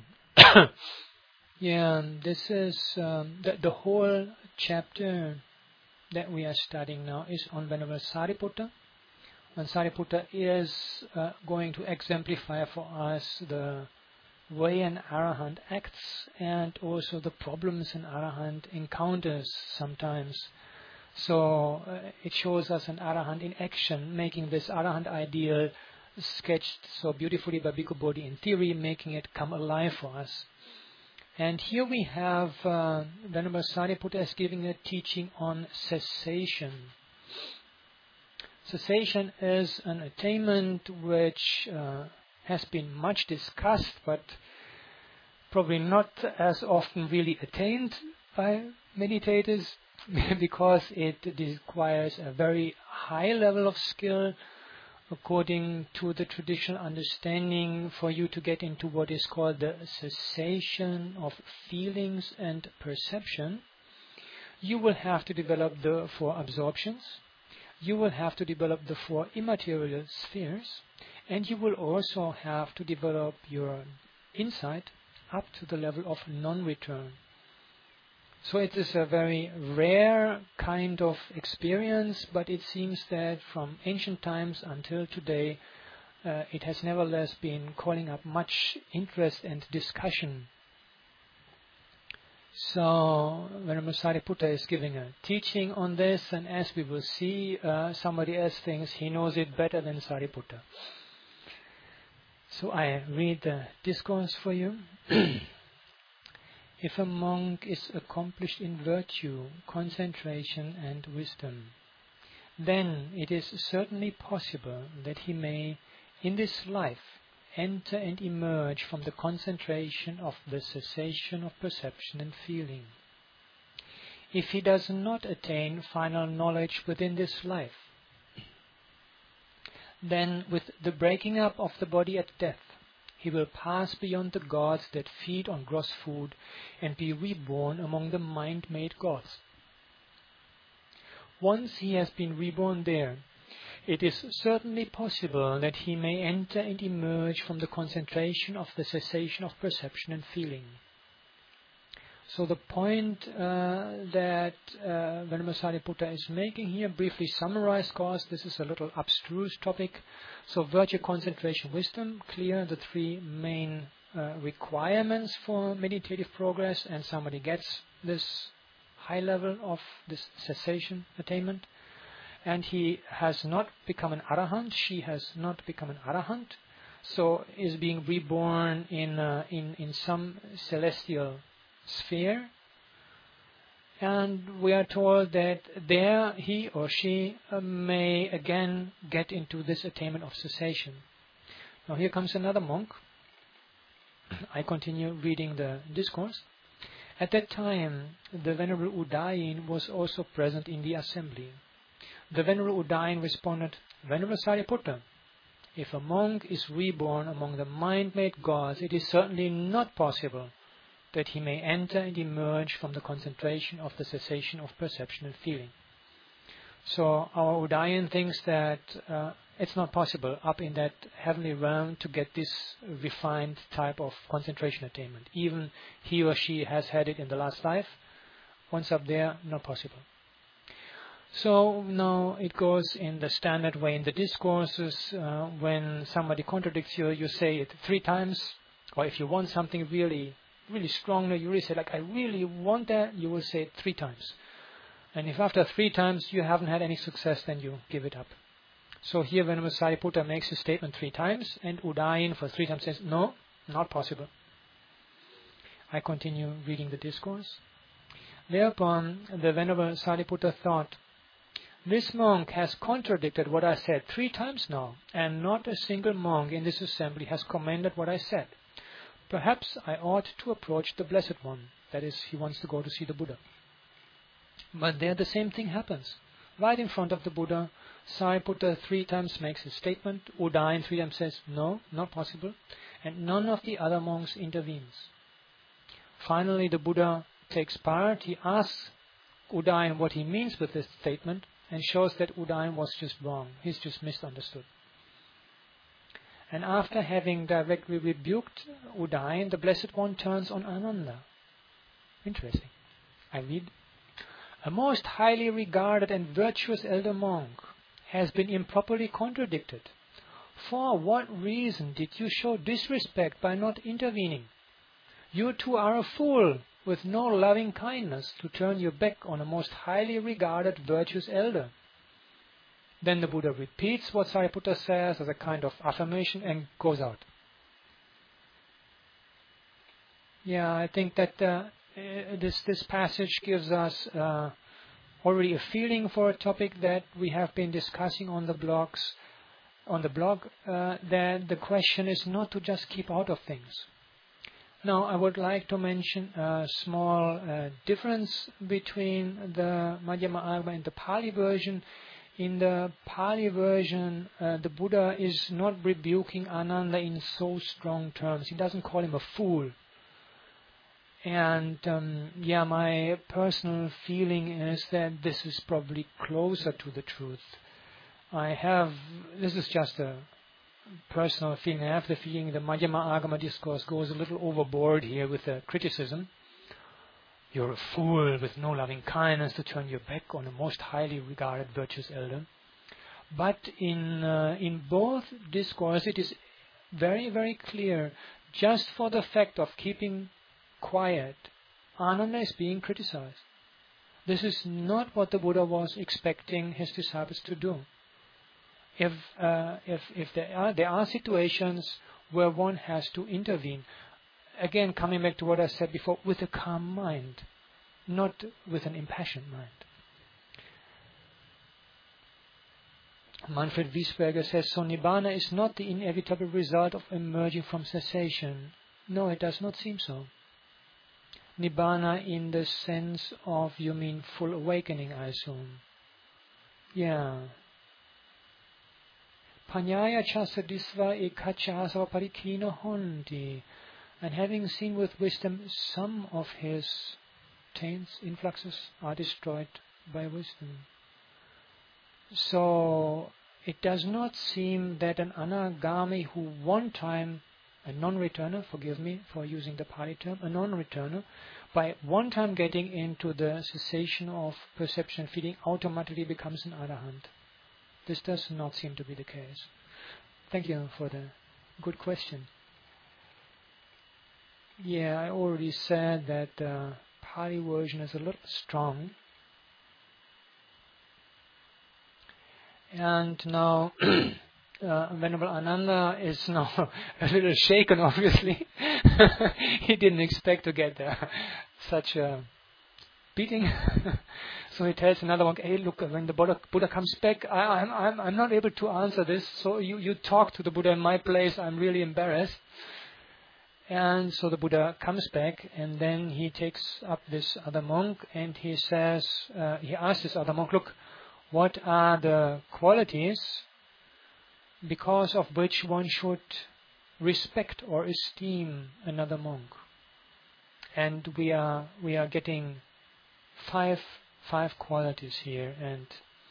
Yeah, this is the whole chapter that we are studying now is on Venerable Sariputta. And Sariputta is going to exemplify for us the way an Arahant acts and also the problems an Arahant encounters sometimes. So it shows us an Arahant in action, making this Arahant ideal sketched so beautifully by Bhikkhu Bodhi in theory, making it come alive for us. And here we have Venerable Sariputta is giving a teaching on cessation. Cessation is an attainment which has been much discussed, but probably not as often really attained by meditators, because it requires a very high level of skill according to the traditional understanding for you to get into what is called the cessation of feelings and perception. You will have to develop the 4 absorptions, you will have to develop the 4 immaterial spheres, and you will also have to develop your insight up to the level of non-return. So it is a very rare kind of experience, but it seems that from ancient times until today, it has nevertheless been calling up much interest and discussion. So Venerable Sariputta is giving a teaching on this, and as we will see, somebody else thinks he knows it better than Sariputta. So I read the discourse for you. If a monk is accomplished in virtue, concentration and wisdom, then it is certainly possible that he may, in this life, enter and emerge from the concentration of the cessation of perception and feeling. If he does not attain final knowledge within this life, then with the breaking up of the body at death, he will pass beyond the gods that feed on gross food and be reborn among the mind-made gods. Once he has been reborn there, it is certainly possible that he may enter and emerge from the concentration of the cessation of perception and feeling. So the point that Venerable Sariputta is making here, briefly summarized, because this is a little abstruse topic. So virtue, concentration, wisdom, clear the 3 main requirements for meditative progress, and somebody gets this high level of this cessation attainment. And he has not become an Arahant, she has not become an Arahant, so is being reborn in some celestial sphere, and we are told that there he or she may again get into this attainment of cessation. Now here comes another monk. I continue reading the discourse. At that time, the Venerable Udayin was also present in the assembly. The Venerable Udayin responded, Venerable Sariputta, if a monk is reborn among the mind-made gods, it is certainly not possible that he may enter and emerge from the concentration of the cessation of perception and feeling. So our Udayan thinks that it's not possible up in that heavenly realm to get this refined type of concentration attainment. Even he or she has had it in the last life. Once up there, not possible. So now it goes in the standard way in the discourses. When somebody contradicts you, you say it 3 times. Or if you want something really strongly, you really say, like, I really want that, you will say it 3 times. And if after 3 times you haven't had any success, then you give it up. So here Venerable Sariputta makes a statement 3 times, and Udayin for 3 times says, no, not possible. I continue reading the discourse. Thereupon the Venerable Sariputta thought, This monk has contradicted what I said 3 times now, and not a single monk in this assembly has commended what I said. Perhaps I ought to approach the Blessed One. That is, he wants to go to see the Buddha. But there the same thing happens. Right in front of the Buddha, Sariputta 3 times makes a statement. Udayan 3 times says, no, not possible. And none of the other monks intervenes. Finally, the Buddha takes part. He asks Udayan what he means with this statement and shows that Udayan was just wrong. He's just misunderstood. And after having directly rebuked Udayan, the Blessed One turns on Ananda. Interesting. I read, a most highly regarded and virtuous elder monk has been improperly contradicted. For what reason did you show disrespect by not intervening? You too are a fool, with no loving kindness, to turn your back on a most highly regarded virtuous elder. Then the Buddha repeats what Sariputta says as a kind of affirmation and goes out. Yeah, I think that this passage gives us already a feeling for a topic that we have been discussing on the blog. That the question is not to just keep out of things. Now, I would like to mention a small difference between the Madhyama Agama and the Pali version. In the Pali version, the Buddha is not rebuking Ananda in so strong terms. He doesn't call him a fool. And my personal feeling is that this is probably closer to the truth. This is just a personal feeling. I have the feeling the Madhyama Agama discourse goes a little overboard here with the criticism. You're a fool with no loving kindness to turn your back on a most highly regarded virtuous elder. But in both discourses it is very, very clear, just for the fact of keeping quiet, Ananda is being criticized. This is not what the Buddha was expecting his disciples to do. If there are situations where one has to intervene, again coming back to what I said before, with a calm mind, not with an impassioned mind. Manfred Wiesberger says, so Nibbana is not the inevitable result of emerging from cessation. No, it does not seem so. Nibbana in the sense of, you mean full awakening, I assume. Yeah. Panyaya chasadisva ekachasava parikino honti. And having seen with wisdom, some of his taints, influxes, are destroyed by wisdom. So it does not seem that an anagami who one time, a non-returner, forgive me for using the Pali term, a non-returner, by one time getting into the cessation of perception and feeling, automatically becomes an arahant. This does not seem to be the case. Thank you for the good question. Yeah, I already said that the Pali version is a little strong. And now Venerable Ananda is now a little shaken, obviously. He didn't expect to get such a beating. So he tells another one, hey, look, when the Buddha comes back, I'm not able to answer this, so you talk to the Buddha in my place, I'm really embarrassed. And so the Buddha comes back, and then he takes up this other monk, and he says, he asks this other monk, look, what are the qualities because of which one should respect or esteem another monk? And we are getting five qualities here, and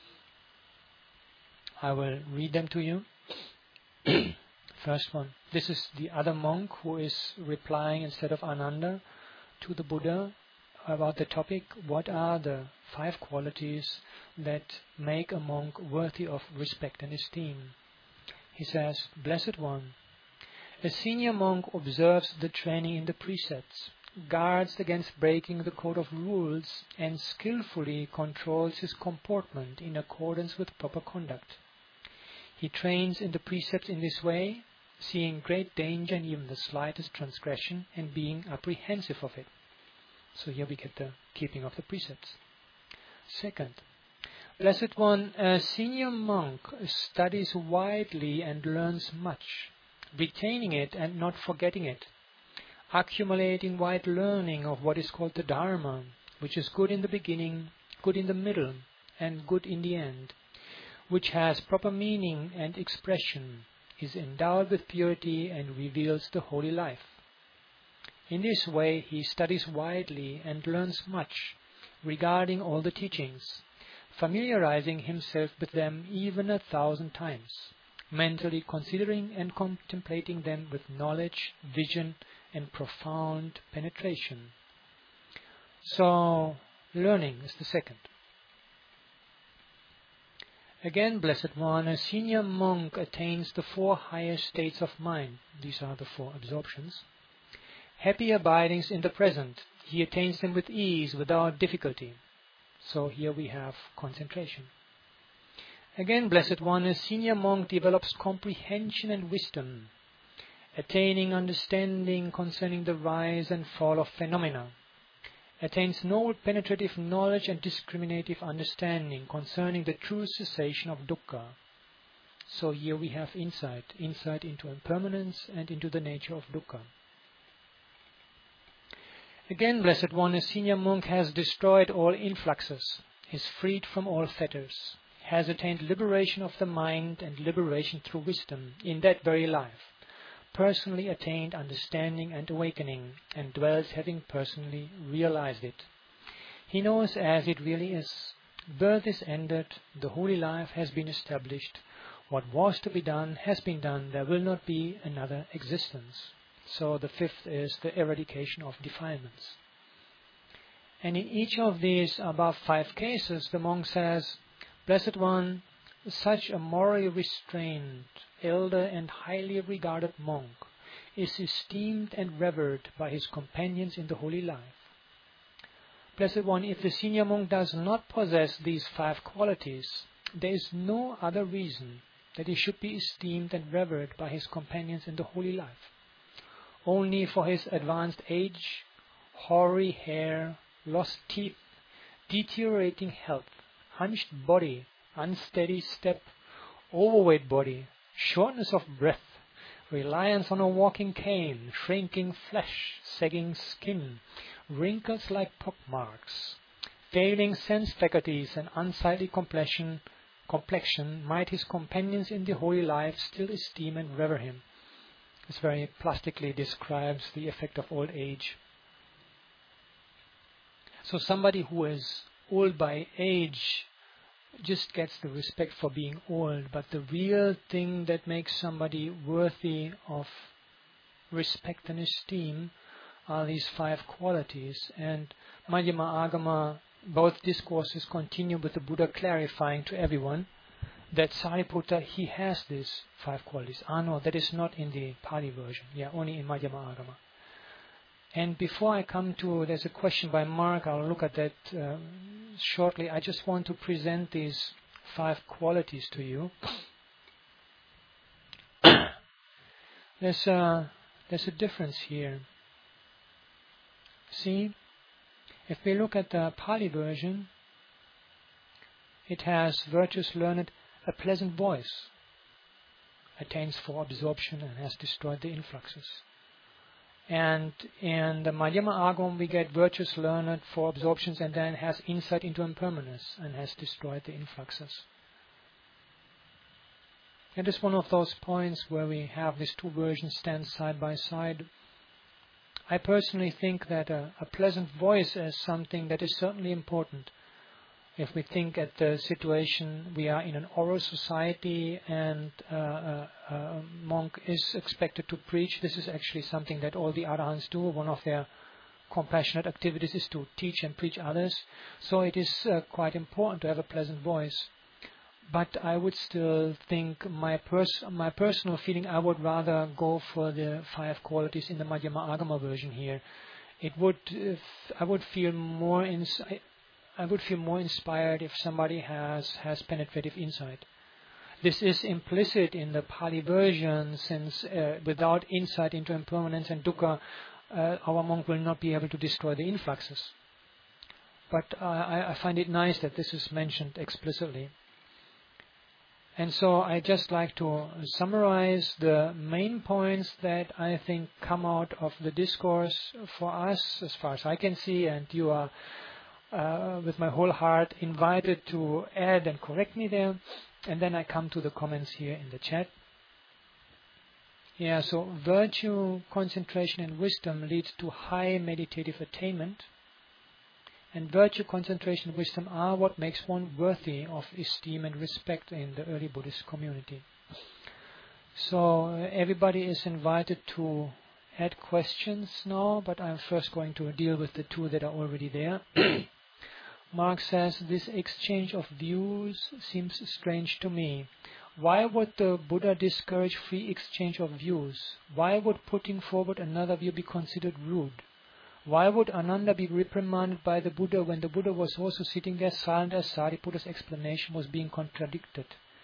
I will read them to you. First one. This is the other monk who is replying instead of Ananda to the Buddha about the topic, what are the 5 qualities that make a monk worthy of respect and esteem. He says, Blessed One, a senior monk observes the training in the precepts, guards against breaking the code of rules, and skillfully controls his comportment in accordance with proper conduct. He trains in the precepts in this way, seeing great danger in even the slightest transgression and being apprehensive of it. So here we get the keeping of the precepts. Second, Blessed One, a senior monk studies widely and learns much, retaining it and not forgetting it, accumulating wide learning of what is called the Dharma, which is good in the beginning, good in the middle, and good in the end, which has proper meaning and expression, is endowed with purity and reveals the holy life. In this way he studies widely and learns much regarding all the teachings, familiarizing himself with them even 1,000 times, mentally considering and contemplating them with knowledge, vision, and profound penetration. So, learning is the second. Again, Blessed One, a senior monk attains the 4 higher states of mind. These are the 4 absorptions. Happy abidings in the present. He attains them with ease, without difficulty. So here we have concentration. Again, Blessed One, a senior monk develops comprehension and wisdom, attaining understanding concerning the rise and fall of phenomena, attains noble penetrative knowledge and discriminative understanding concerning the true cessation of dukkha. So here we have insight into impermanence and into the nature of dukkha. Again, Blessed One, a senior monk has destroyed all influxes, is freed from all fetters, has attained liberation of the mind and liberation through wisdom in that very life, personally attained understanding and awakening, and dwells having personally realized it. He knows as it really is. Birth is ended, the holy life has been established, what was to be done has been done, there will not be another existence. So the 5th is the eradication of defilements. And in each of these above 5 cases, the monk says, Blessed One, such a morally restrained, elder and highly regarded monk is esteemed and revered by his companions in the holy life. Blessed One, if the senior monk does not possess these 5 qualities, there is no other reason that he should be esteemed and revered by his companions in the holy life. Only for his advanced age, hoary hair, lost teeth, deteriorating health, hunched body, unsteady step, overweight body, shortness of breath, reliance on a walking cane, shrinking flesh, sagging skin, wrinkles like pockmarks, failing sense faculties and unsightly complexion, might his companions in the holy life still esteem and revere him. This very plastically describes the effect of old age. So somebody who is old by age just gets the respect for being old, but the real thing that makes somebody worthy of respect and esteem are these 5 qualities. And Madhyama Agama, both discourses continue with the Buddha clarifying to everyone that Sariputta, he has these 5 qualities. No, that is not in the Pali version. Yeah, only in Madhyama Agama. And before I come to, there's a question by Mark, I'll look at that shortly. I just want to present these 5 qualities to you. There's a difference here. See, if we look at the Pali version, it has virtuous learned, a pleasant voice, attains for absorption and has destroyed the influxes. And in the Madhyama Agama we get virtuous learned for absorptions and then has insight into impermanence and has destroyed the influxes. It is one of those points where we have these 2 versions stand side by side. I personally think that a pleasant voice is something that is certainly important. If we think at the situation, we are in an oral society and a monk is expected to preach. This is actually something that all the Arahants do. One of their compassionate activities is to teach and preach others. So it is quite important to have a pleasant voice. But I would still think my personal feeling, I would rather go for the 5 qualities in the Madhyama Agama version here. I would feel more inspired if somebody has penetrative insight. This is implicit in the Pali version, since without insight into impermanence and dukkha, our monk will not be able to destroy the influxes. but I find it nice that this is mentioned explicitly. And so I just like to summarize the main points that I think come out of the discourse for us, as far as I can see, and you are, with my whole heart, invited to add and correct me there. And then I come to the comments here in the chat. Yeah, so virtue, concentration, and wisdom leads to high meditative attainment. And virtue, concentration, and wisdom are what makes one worthy of esteem and respect in the early Buddhist community. So everybody is invited to add questions now, but I'm first going to deal with the two that are already there. Mark says, this exchange of views seems strange to me. Why would the Buddha discourage free exchange of views? Why would putting forward another view be considered rude? Why would Ananda be reprimanded by the Buddha when the Buddha was also sitting there silent as Sariputta's explanation was being contradicted?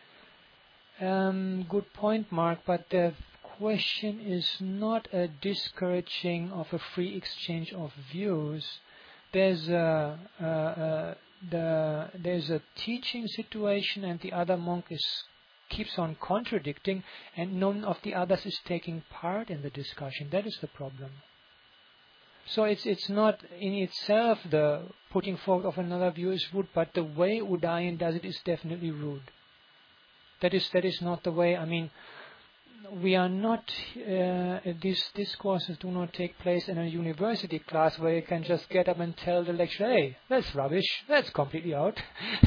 Good point, Mark, but the question is not a discouraging of a free exchange of views. There's a teaching situation, and the other monk keeps on contradicting, and none of the others is taking part in the discussion. That is the problem. So it's not in itself the putting forward of another view is rude, but the way Udayan does it is definitely rude. That is not the way. I mean, we are not. These discourses do not take place in a university class where you can just get up and tell the lecturer, "Hey, that's rubbish. That's completely out."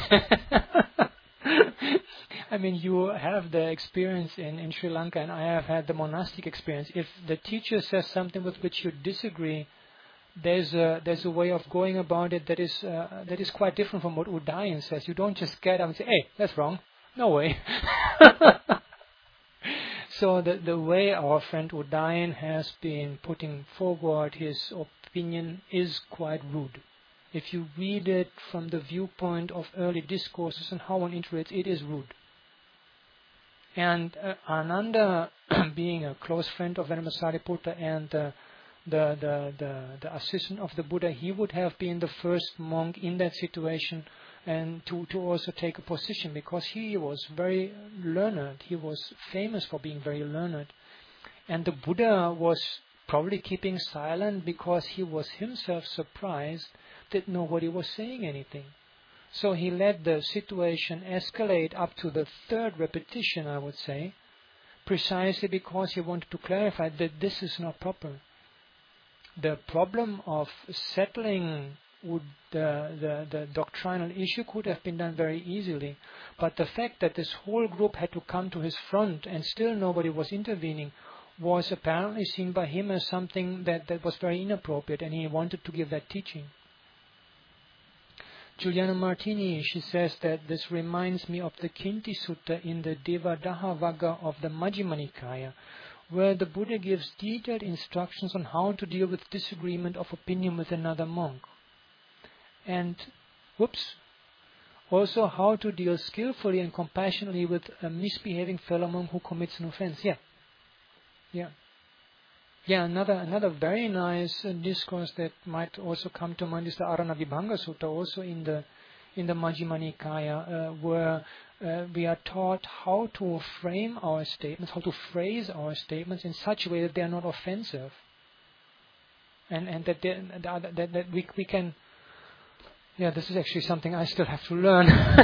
I mean, you have the experience in Sri Lanka, and I have had the monastic experience. If the teacher says something with which you disagree, there's a way of going about it that is quite different from what Udayan says. You don't just get up and say, "Hey, that's wrong." No way. So the way our friend Udayan has been putting forward his opinion is quite rude. If you read it from the viewpoint of early discourses and how one interprets, it is rude. And Ananda, being a close friend of Venerable Sariputta and the assistant of the Buddha, he would have been the first monk in that situation and to also take a position, because he was very learned. He was famous for being very learned. And the Buddha was probably keeping silent because he was himself surprised that nobody was saying anything. So he let the situation escalate up to the third repetition, I would say, precisely because he wanted to clarify that this is not proper. The problem of settling the doctrinal issue could have been done very easily, but the fact that this whole group had to come to his front and still nobody was intervening was apparently seen by him as something that was very inappropriate, and he wanted to give that teaching. Juliana Martini, she says that this reminds me of the Kinti Sutta in the Devadaha Vagga of the Majjhima Nikaya, where the Buddha gives detailed instructions on how to deal with disagreement of opinion with another monk. And, also how to deal skillfully and compassionately with a misbehaving fellow monk who commits an offense. Another very nice discourse that might also come to mind is the Arana Vibhanga Sutta, also in the Majjhima Nikaya, where we are taught how to frame our statements, how to phrase our statements in such a way that they are not offensive, and that we can. Yeah, this is actually something I still have to learn.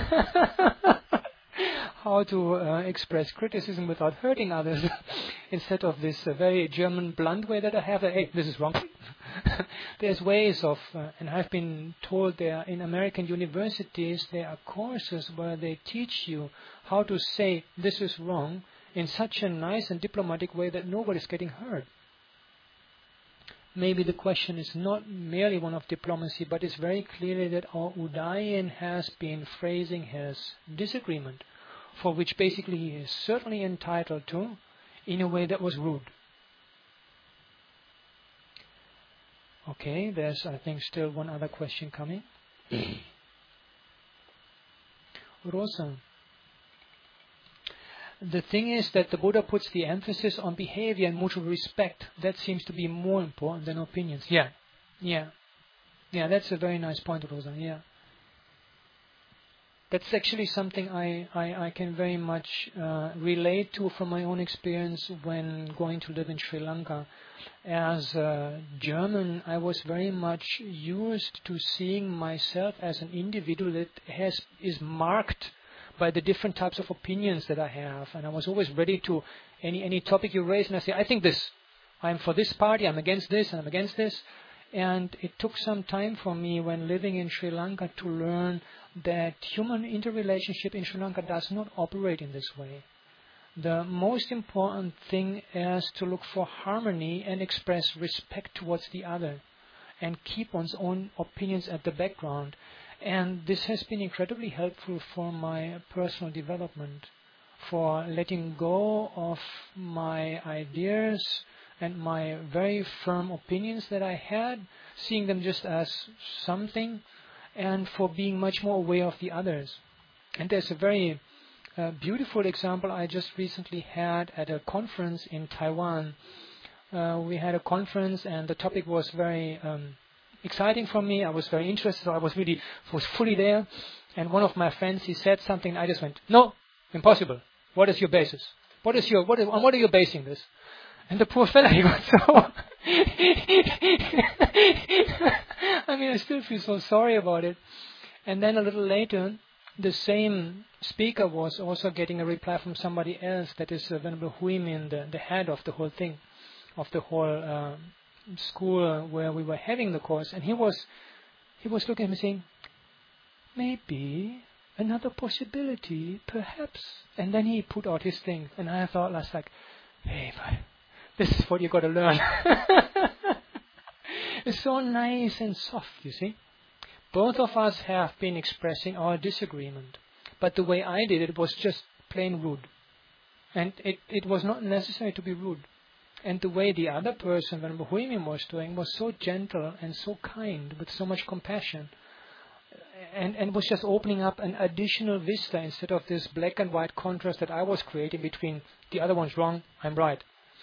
How to express criticism without hurting others, instead of this very German blunt way that I have. Hey, this is wrong. There's ways of, and I've been told there in American universities there are courses where they teach you how to say this is wrong in such a nice and diplomatic way that nobody's getting hurt. Maybe the question is not merely one of diplomacy, but it's very clearly that our Udayan has been phrasing his disagreement, for which basically he is certainly entitled to, in a way that was rude. Okay, there's, I think, still one other question coming. Rosa. The thing is that the Buddha puts the emphasis on behavior and mutual respect. That seems to be more important than opinions. Yeah. Yeah, that's a very nice point, Rosa. Yeah. That's actually something I can very much relate to from my own experience when going to live in Sri Lanka. As a German, I was very much used to seeing myself as an individual that is marked by the different types of opinions that I have. And I was always ready to, any topic you raise, and I say, I think this. I'm for this party, I'm against this, and I'm against this. And it took some time for me when living in Sri Lanka to learn that human interrelationship in Sri Lanka does not operate in this way. The most important thing is to look for harmony and express respect towards the other and keep one's own opinions at the background. And this has been incredibly helpful for my personal development, for letting go of my ideas and my very firm opinions that I had, seeing them just as something, and for being much more aware of the others. And there's a very beautiful example I just recently had at a conference in Taiwan. We had a conference and the topic was very exciting for me. I was very interested, so I was fully there. And one of my friends, he said something, I just went, no, impossible. What is your basis? On what are you basing this? And the poor fella, he got so... I mean, I still feel so sorry about it. And then a little later, the same speaker was also getting a reply from somebody else, that is Venerable Huimin, the head of the whole thing, of the whole school where we were having the course. And he was looking at me saying, maybe another possibility, perhaps. And then he put out his thing. And I thought last like, hey, this is what you got to learn. It's so nice and soft, you see. Both of us have been expressing our disagreement. But the way I did it was just plain rude. And it was not necessary to be rude. And the way the other person, when Huimin was doing, was so gentle and so kind, with so much compassion. And was just opening up an additional vista instead of this black and white contrast that I was creating between the other one's wrong, I'm right.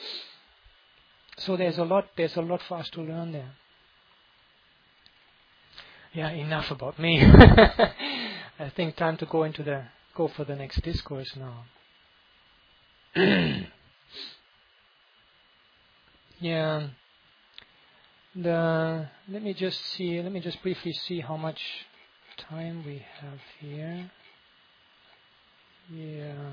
So there's a lot for us to learn there. Yeah, enough about me. I think time to go for the next discourse now. Yeah. Let me just briefly see how much time we have here. Yeah.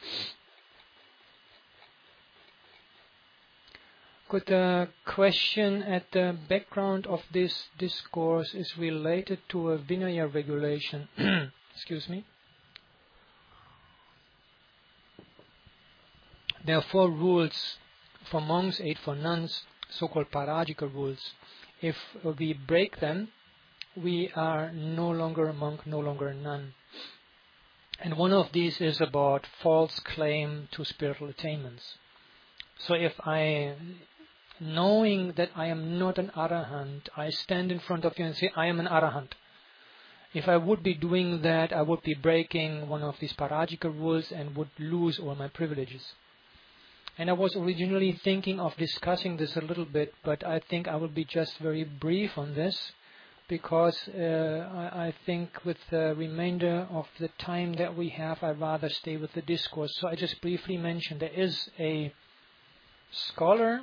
Good. The question at the background of this discourse is related to a Vinaya regulation. Excuse me. There are 4 rules for monks, 8 for nuns, so-called parajika rules. If we break them, we are no longer a monk, no longer a nun. And one of these is about false claim to spiritual attainments. So if knowing that I am not an arahant, I stand in front of you and say, I am an arahant. If I would be doing that, I would be breaking one of these parajika rules and would lose all my privileges. And I was originally thinking of discussing this a little bit, but I think I will be just very brief on this, because I think with the remainder of the time that we have, I'd rather stay with the discourse. So I just briefly mentioned there is a scholar,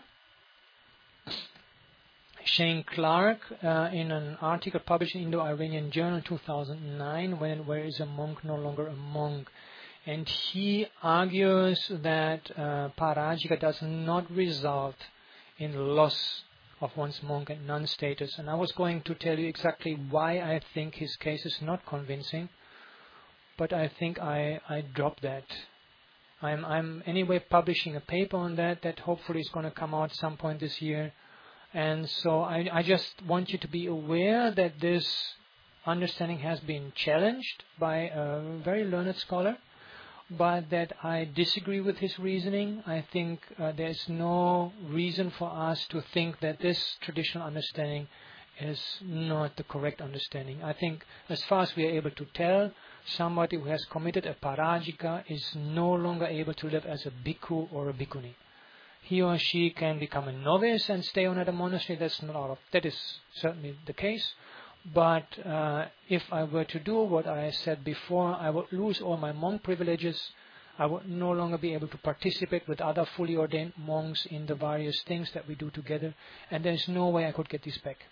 Shane Clark, in an article published in Indo-Iranian Journal 2009, where is a monk no longer a monk. And he argues that parajika does not result in loss of one's monk and nun status. And I was going to tell you exactly why I think his case is not convincing, but I think I dropped that. I'm anyway publishing a paper on that hopefully is going to come out some point this year. And so I just want you to be aware that this understanding has been challenged by a very learned scholar, but that I disagree with his reasoning. I think there's no reason for us to think that this traditional understanding is not the correct understanding. I think as far as we are able to tell, somebody who has committed a parajika is no longer able to live as a bhikkhu or a bhikkhuni. He or she can become a novice and stay on at a monastery. That is certainly the case. But if I were to do what I said before, I would lose all my monk privileges. I would no longer be able to participate with other fully ordained monks in the various things that we do together, and there's no way I could get this back.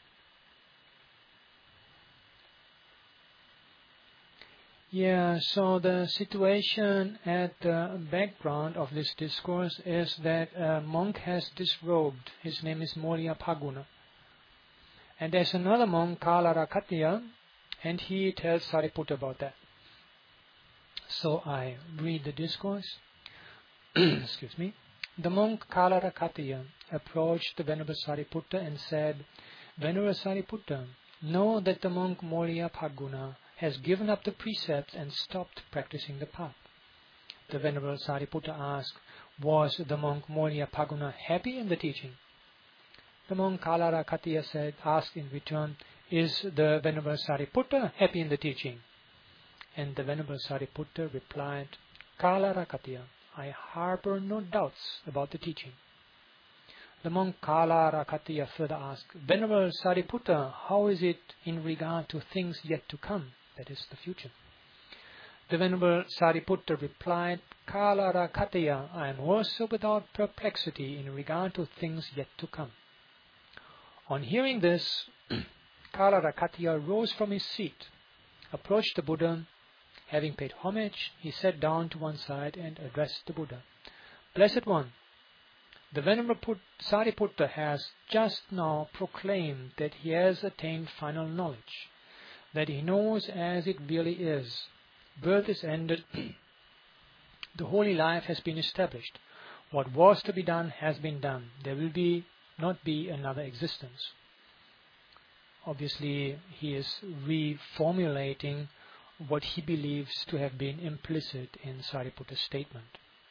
Yeah, so the situation at the background of this discourse is that a monk has disrobed. His name is Moliapaguna. And there's another monk, Kalarakatya, and he tells Sariputta about that. So I read the discourse. Excuse me. The monk Kalarakatya approached the Venerable Sariputta and said, Venerable Sariputta, know that the monk Moliapaguna has given up the precepts and stopped practicing the path. The Venerable Sariputta asked, was the monk Moliapaguna happy in the teaching? The monk Kalarakatya asked in return, is the Venerable Sariputta happy in the teaching? And the Venerable Sariputta replied, Kalarakatya, I harbor no doubts about the teaching. The monk Kalarakatya further asked, Venerable Sariputta, how is it in regard to things yet to come, that is the future? The Venerable Sariputta replied, Kalarakatya, I am also without perplexity in regard to things yet to come. On hearing this, Kalarakatya rose from his seat, approached the Buddha. Having paid homage, he sat down to one side and addressed the Buddha. Blessed One, the Venerable Sariputta has just now proclaimed that he has attained final knowledge, that he knows as it really is. Birth is ended. The holy life has been established. What was to be done has been done. There will not be another existence. Obviously, he is reformulating what he believes to have been implicit in Sariputta's statement.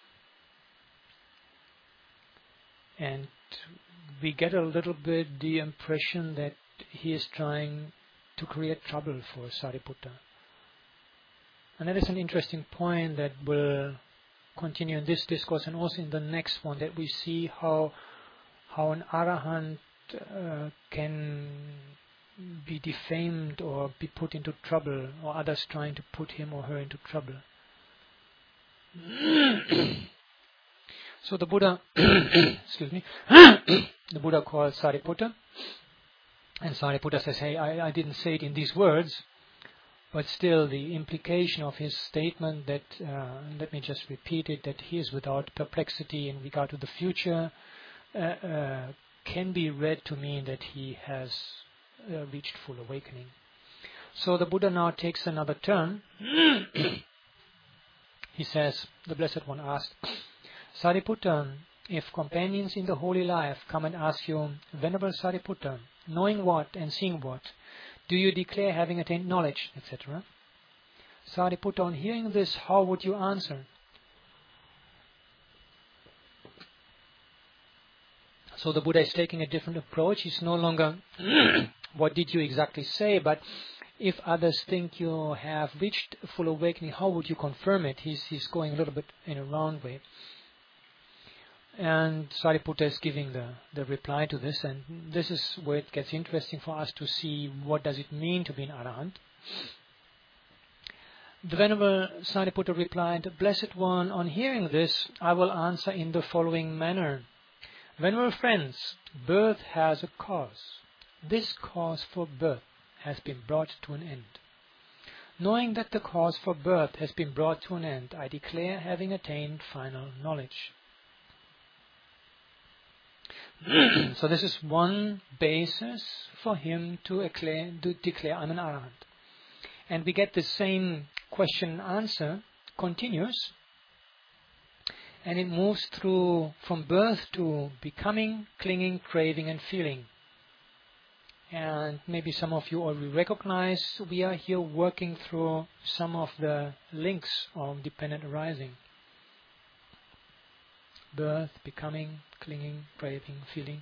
And we get a little bit the impression that he is trying to create trouble for Sariputta. And that is an interesting point that will continue in this discourse and also in the next one, that we see how an arahant can be defamed or be put into trouble, or others trying to put him or her into trouble. So the Buddha, excuse me, the Buddha calls Sariputta, and Sariputta says, hey, I didn't say it in these words, but still the implication of his statement that, let me just repeat it, that he is without perplexity in regard to the future, can be read to mean that he has reached full awakening. So the Buddha now takes another turn. He says, the Blessed One asked, Sariputta, if companions in the holy life come and ask you, Venerable Sariputta, knowing what and seeing what, do you declare having attained knowledge, etc.? Sariputta, on hearing this, how would you answer? So the Buddha is taking a different approach. He's no longer, what did you exactly say, but if others think you have reached full awakening, how would you confirm it? He's going a little bit in a round way. And Sariputta is giving the reply to this, and this is where it gets interesting for us to see what does it mean to be an arahant. The Venerable Sariputta replied, Blessed One, on hearing this, I will answer in the following manner. Venerable friends, birth has a cause. This cause for birth has been brought to an end. Knowing that the cause for birth has been brought to an end, I declare having attained final knowledge. So this is one basis for him to declare I'm an arahant. And we get the same question and answer, continues, and it moves through from birth to becoming, clinging, craving and feeling. And maybe some of you already recognize we are here working through some of the links of dependent arising. Birth, becoming, clinging, craving, feeling.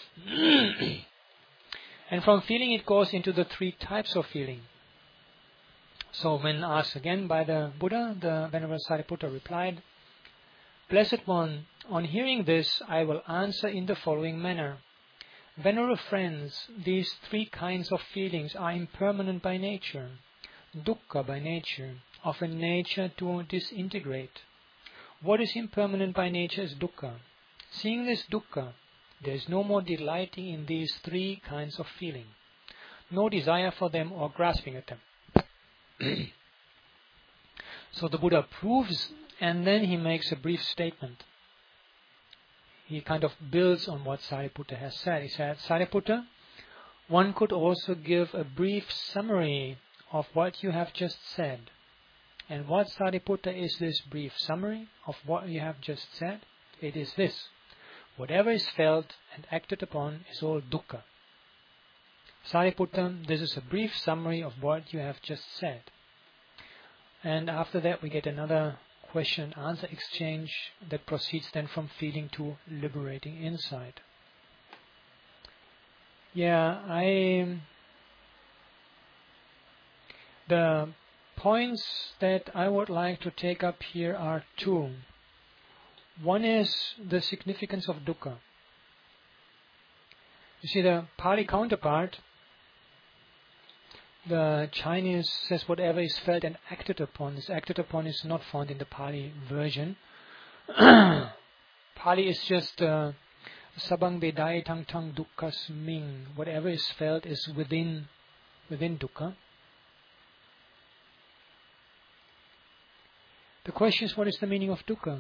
And from feeling it goes into the three types of feeling. So when asked again by the Buddha, the Venerable Sariputta replied, Blessed One, on hearing this, I will answer in the following manner. Venerable friends, these three kinds of feelings are impermanent by nature, dukkha by nature, of a nature to disintegrate. What is impermanent by nature is dukkha. Seeing this dukkha, there is no more delighting in these three kinds of feeling, no desire for them or grasping at them. So the Buddha proves, and then he makes a brief statement. He kind of builds on what Sariputta has said. He said, Sariputta, one could also give a brief summary of what you have just said. And what, Sariputta, is this brief summary of what you have just said? It is this: whatever is felt and acted upon is all dukkha. Sariputta, this is a brief summary of what you have just said. And after that we get another question and answer exchange that proceeds then from feeling to liberating insight. The points that I would like to take up here are two. One is the significance of dukkha. You see, the Pali counterpart, the Chinese, says whatever is felt and acted upon. This acted upon is not found in the Pali version. Pali is just sabang bedai tang tang dukkha ming. Whatever is felt is within dukkha. The question is, what is the meaning of dukkha?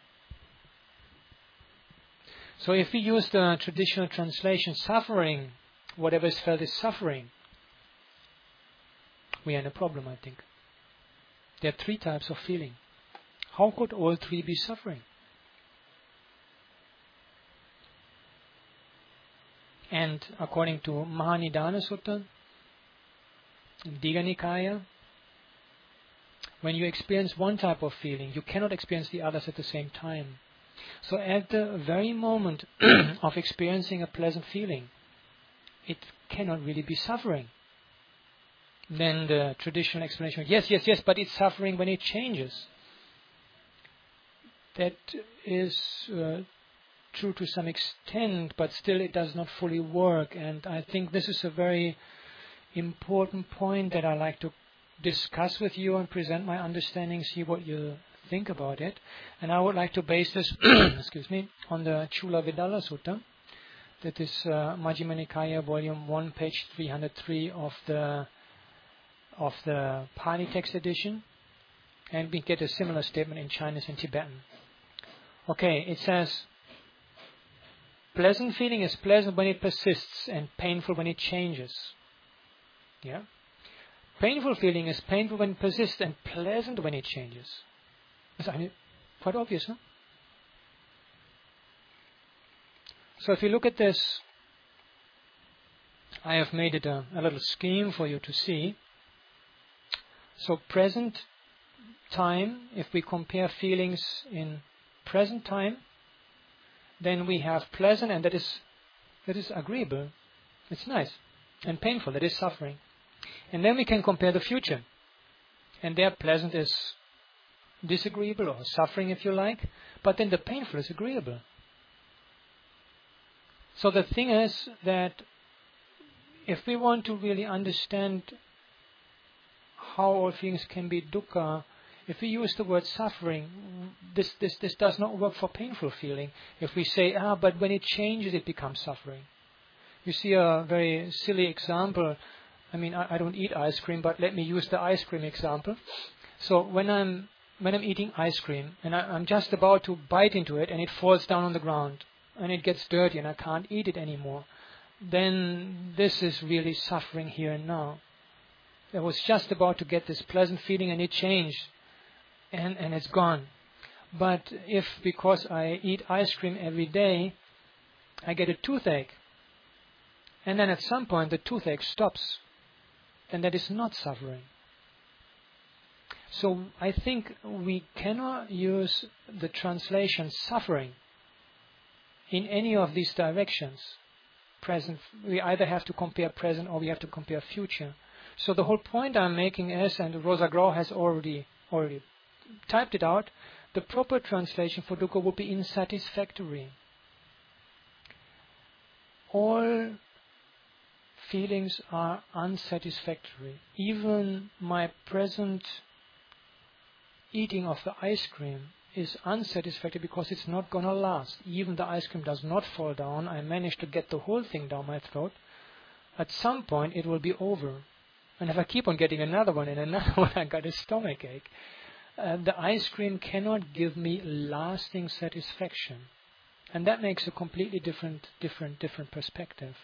So if we use the traditional translation, suffering, whatever is felt is suffering, we are in a problem, I think. There are three types of feeling. How could all three be suffering? And according to Mahanidana Sutta, in Digha Nikaya, when you experience one type of feeling, you cannot experience the others at the same time. So at the very moment of experiencing a pleasant feeling, it cannot really be suffering. Then the traditional explanation, yes, but it's suffering when it changes. That is true to some extent, but still it does not fully work. And I think this is a very important point that I like to discuss with you and present my understanding, see what you think about it. And I would like to base this on the Chula Vidala Sutta. That is Majjhima Nikaya, volume 1, page 303 of the Pali text edition. And we get a similar statement in Chinese and Tibetan. Okay, it says, pleasant feeling is pleasant when it persists and painful when it changes. Yeah? Painful feeling is painful when it persists and pleasant when it changes. It's quite obvious, no? So if you look at this, I have made it a little scheme for you to see. So present time, if we compare feelings in present time, then we have pleasant, and that is agreeable. It's nice. And painful, that is suffering. And then we can compare the future. And there pleasant is disagreeable or suffering, if you like. But then the painful is agreeable. So the thing is that if we want to really understand how all feelings can be dukkha, if we use the word suffering, this does not work for painful feeling. If we say, but when it changes, it becomes suffering. You see a very silly example. I mean, I don't eat ice cream, but let me use the ice cream example. So when I'm eating ice cream and I'm just about to bite into it and it falls down on the ground and it gets dirty and I can't eat it anymore, then this is really suffering here and now. I was just about to get this pleasant feeling and it changed and it's gone. But if, because I eat ice cream every day, I get a toothache, and then at some point the toothache stops, then that is not suffering. So I think we cannot use the translation suffering in any of these directions. Present, we either have to compare present or we have to compare future. So the whole point I'm making is, and Rosa Grau has already typed it out, the proper translation for dukkha would be unsatisfactory. all feelings are unsatisfactory. Even my present eating of the ice cream is unsatisfactory because it's not going to last. Even the ice cream does not fall down. I managed to get the whole thing down my throat. At some point it will be over. And if I keep on getting another one and another one, I got a stomach ache. The ice cream cannot give me lasting satisfaction. And that makes a completely different perspective.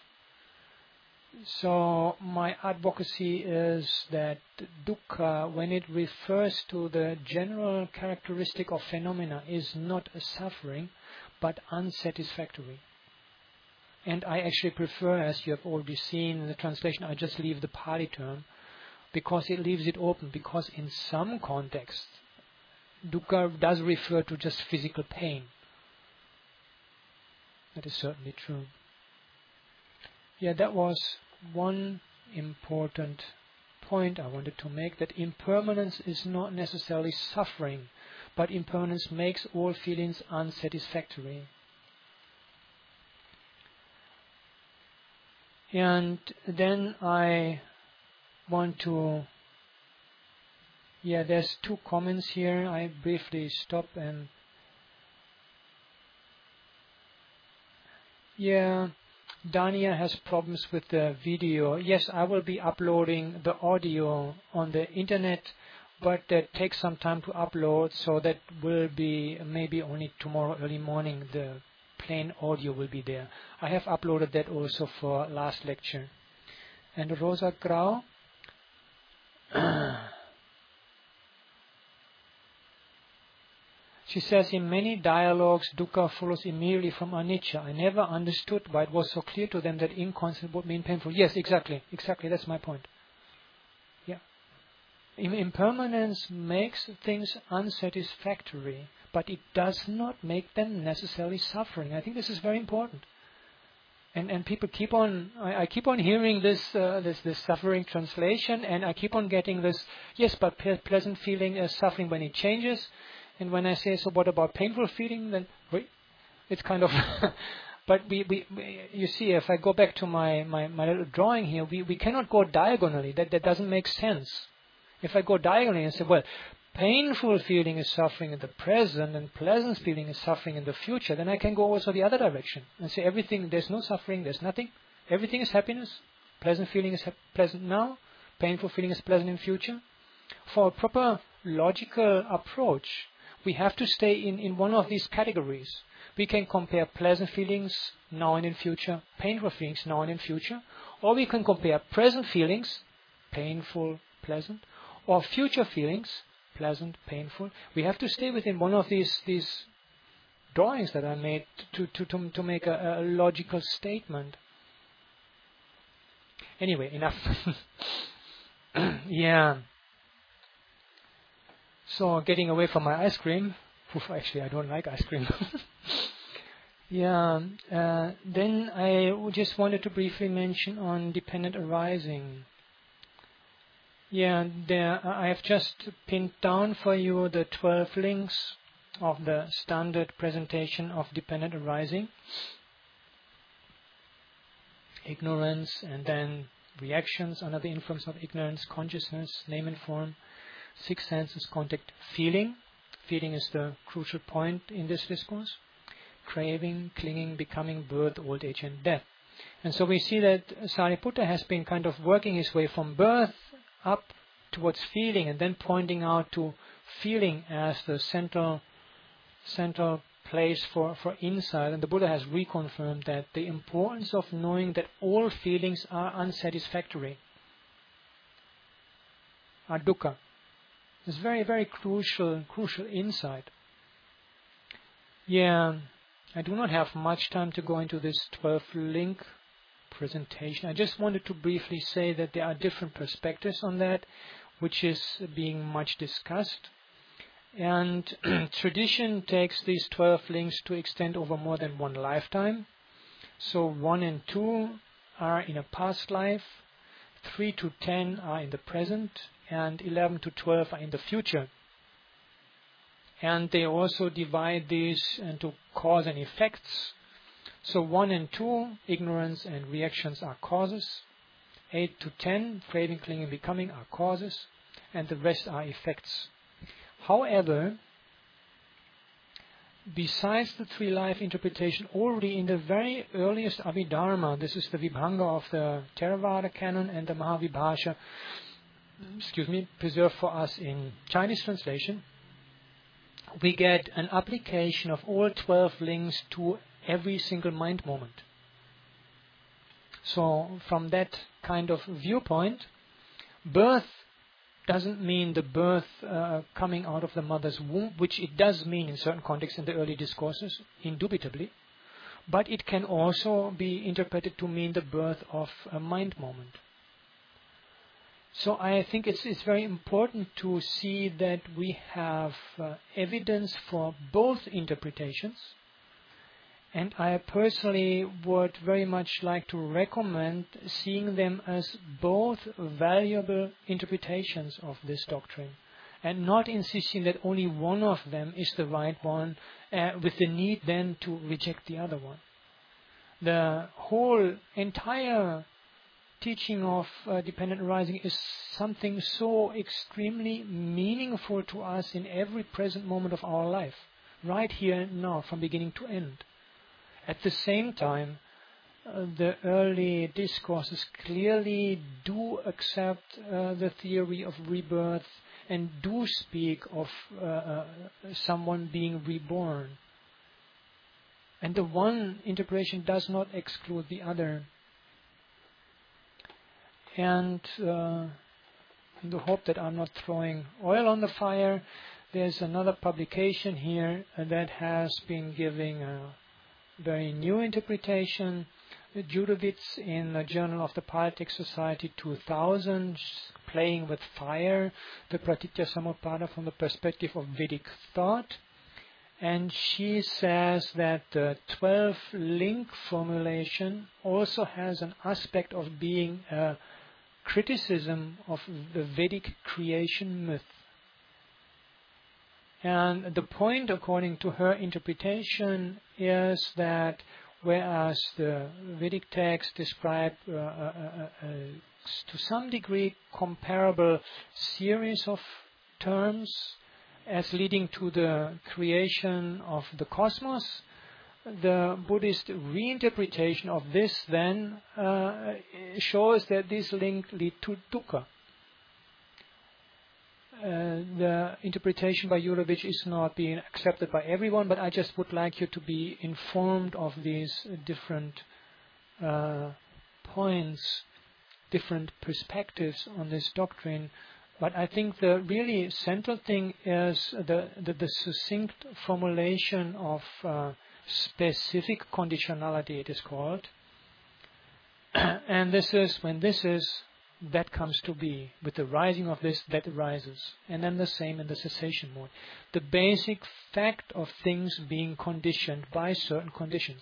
So my advocacy is that dukkha, when it refers to the general characteristic of phenomena, is not a suffering, but unsatisfactory. And I actually prefer, as you have already seen in the translation, I just leave the Pali term, because it leaves it open, because in some contexts, dukkha does refer to just physical pain. That is certainly true. Yeah, that was one important point I wanted to make, that impermanence is not necessarily suffering, but impermanence makes all feelings unsatisfactory. And then I want to, there's two comments here. I briefly stop and Dania has problems with the video. Yes, I will be uploading the audio on the internet, but that takes some time to upload, so that will be maybe only tomorrow early morning the plain audio will be there. I have uploaded that also for last lecture. And Rosa Grau, she says, in many dialogues, dukkha follows immediately from anicca. I never understood why it was so clear to them that inconstant would mean painful. Yes, exactly, that's my point. Yeah. Impermanence makes things unsatisfactory, but it does not make them necessarily suffering. I think this is very important. And people keep on, I keep on hearing this suffering translation, and I keep on getting this, yes, but pleasant feeling is suffering when it changes. And when I say, so what about painful feeling? Then it's kind of, but we you see, if I go back to my little drawing here, we cannot go diagonally. That doesn't make sense. If I go diagonally and say, well, painful feeling is suffering in the present and pleasant feeling is suffering in the future, then I can go also the other direction and say everything, there's no suffering, there's nothing. Everything is happiness. Pleasant feeling is pleasant now. Painful feeling is pleasant in future. For a proper logical approach, we have to stay in one of these categories. We can compare pleasant feelings now and in future, painful feelings now and in future, or we can compare present feelings, painful, pleasant, or future feelings, pleasant, painful. We have to stay within one of these drawings that I made to make a logical statement. Anyway, enough. So getting away from my ice cream. Actually, I don't like ice cream. Then I just wanted to briefly mention on dependent arising. I have just pinned down for you the 12 links of the standard presentation of dependent arising. Ignorance, and then reactions under the influence of ignorance, consciousness, name and form. 6 senses, contact, feeling. Feeling is the crucial point in this discourse. Craving, clinging, becoming, birth, old age, and death. And so we see that Sariputta has been kind of working his way from birth up towards feeling, and then pointing out to feeling as the central place for insight. And the Buddha has reconfirmed that the importance of knowing that all feelings are unsatisfactory, are dukkha. It's very, very crucial insight. I do not have much time to go into this 12-link presentation. I just wanted to briefly say that there are different perspectives on that, which is being much discussed. And tradition takes these 12 links to extend over more than one lifetime. So 1 and 2 are in a past life, 3 to 10 are in the present, and 11 to 12 are in the future. And they also divide these into cause and effects. So 1 and 2, ignorance and reactions are causes. 8 to 10, craving, clinging, becoming are causes, and the rest are effects. However, besides the three life interpretation, already in the very earliest Abhidharma, this is the Vibhanga of the Theravada canon and the Mahavibhasha, preserved for us in Chinese translation, we get an application of all 12 links to every single mind moment. So from that kind of viewpoint, birth doesn't mean the birth coming out of the mother's womb, which it does mean in certain contexts in the early discourses, indubitably, but it can also be interpreted to mean the birth of a mind moment. So I think it's very important to see that we have evidence for both interpretations, and I personally would very much like to recommend seeing them as both valuable interpretations of this doctrine, and not insisting that only one of them is the right one, with the need then to reject the other one. The whole entire teaching of dependent arising is something so extremely meaningful to us in every present moment of our life, right here and now, from beginning to end. At the same time, the early discourses clearly do accept the theory of rebirth and do speak of someone being reborn. And the one interpretation does not exclude the other. And in the hope that I'm not throwing oil on the fire, there's another publication here that has been giving a very new interpretation. Judovitz in the Journal of the Paletic Society 2000, playing with fire, the Pratitya Samutpada from the perspective of Vedic thought. And she says that the 12-link formulation also has an aspect of being a criticism of the Vedic creation myth. And the point, according to her interpretation, is that whereas the Vedic texts describe to some degree comparable series of terms as leading to the creation of the cosmos, the Buddhist reinterpretation of this then shows that these links lead to dukkha. The interpretation by Judovitch is not being accepted by everyone, but I just would like you to be informed of these different points, different perspectives on this doctrine. But I think the really central thing is the succinct formulation of specific conditionality, it is called. And this is, when this is, that comes to be. With the rising of this, that arises. And then the same in the cessation mode. The basic fact of things being conditioned by certain conditions.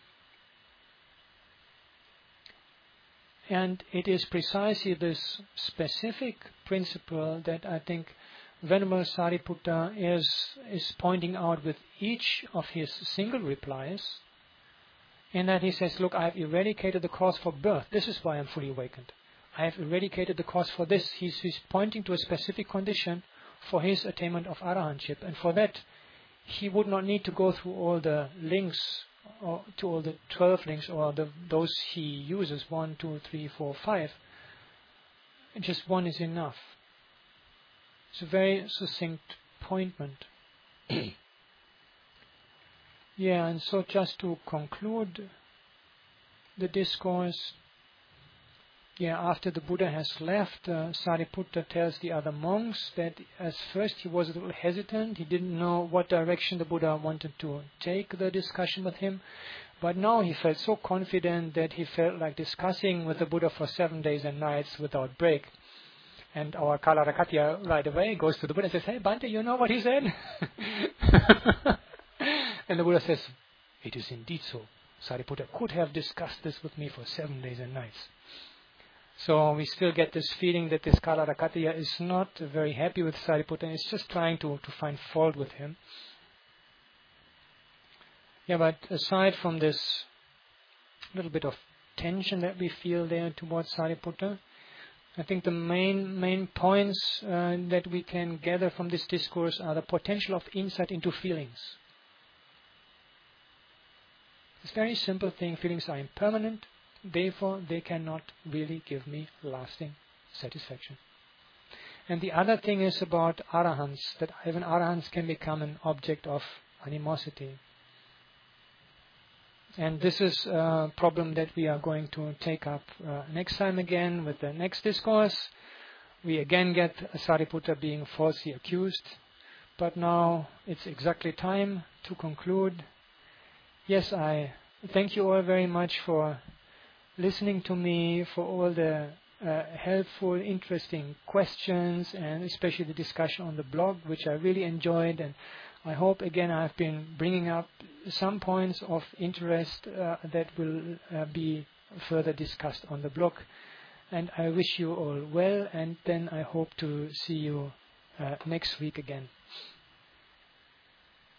And it is precisely this specific principle that I think Venerable Sariputta is pointing out with each of his single replies, in that he says, look, I have eradicated the cause for birth. This is why I'm fully awakened. I have eradicated the cause for this. He's pointing to a specific condition for his attainment of arahantship. And for that, he would not need to go through all the links, or to all the 12 links, or those he uses, 1, 2, 3, 4, 5. Just one is enough. It's a very succinct appointment. Yeah, and so just to conclude the discourse, after the Buddha has left, Sariputta tells the other monks that at first he was a little hesitant. He didn't know what direction the Buddha wanted to take the discussion with him. But now he felt so confident that he felt like discussing with the Buddha for 7 days and nights without break. And our Kalarakatya right away goes to the Buddha and says, hey, Bhante, you know what he said? And the Buddha says, it is indeed so. Sariputta could have discussed this with me for 7 days and nights. So we still get this feeling that this Kalarakatya is not very happy with Sariputta and is just trying to find fault with him. Yeah, but aside from this a little bit of tension that we feel there towards Sariputta. I think the main points that we can gather from this discourse are the potential of insight into feelings. It's a very simple thing. Feelings are impermanent, therefore they cannot really give me lasting satisfaction. And the other thing is about arahants, that even arahants can become an object of animosity. And this is a problem that we are going to take up next time again with the next discourse. We again get Sariputta being falsely accused. But now it's exactly time to conclude. Yes, I thank you all very much for listening to me, for all the helpful, interesting questions, and especially the discussion on the blog, which I really enjoyed. And I hope, again, I've been bringing up some points of interest that will be further discussed on the blog. And I wish you all well, and then I hope to see you next week again.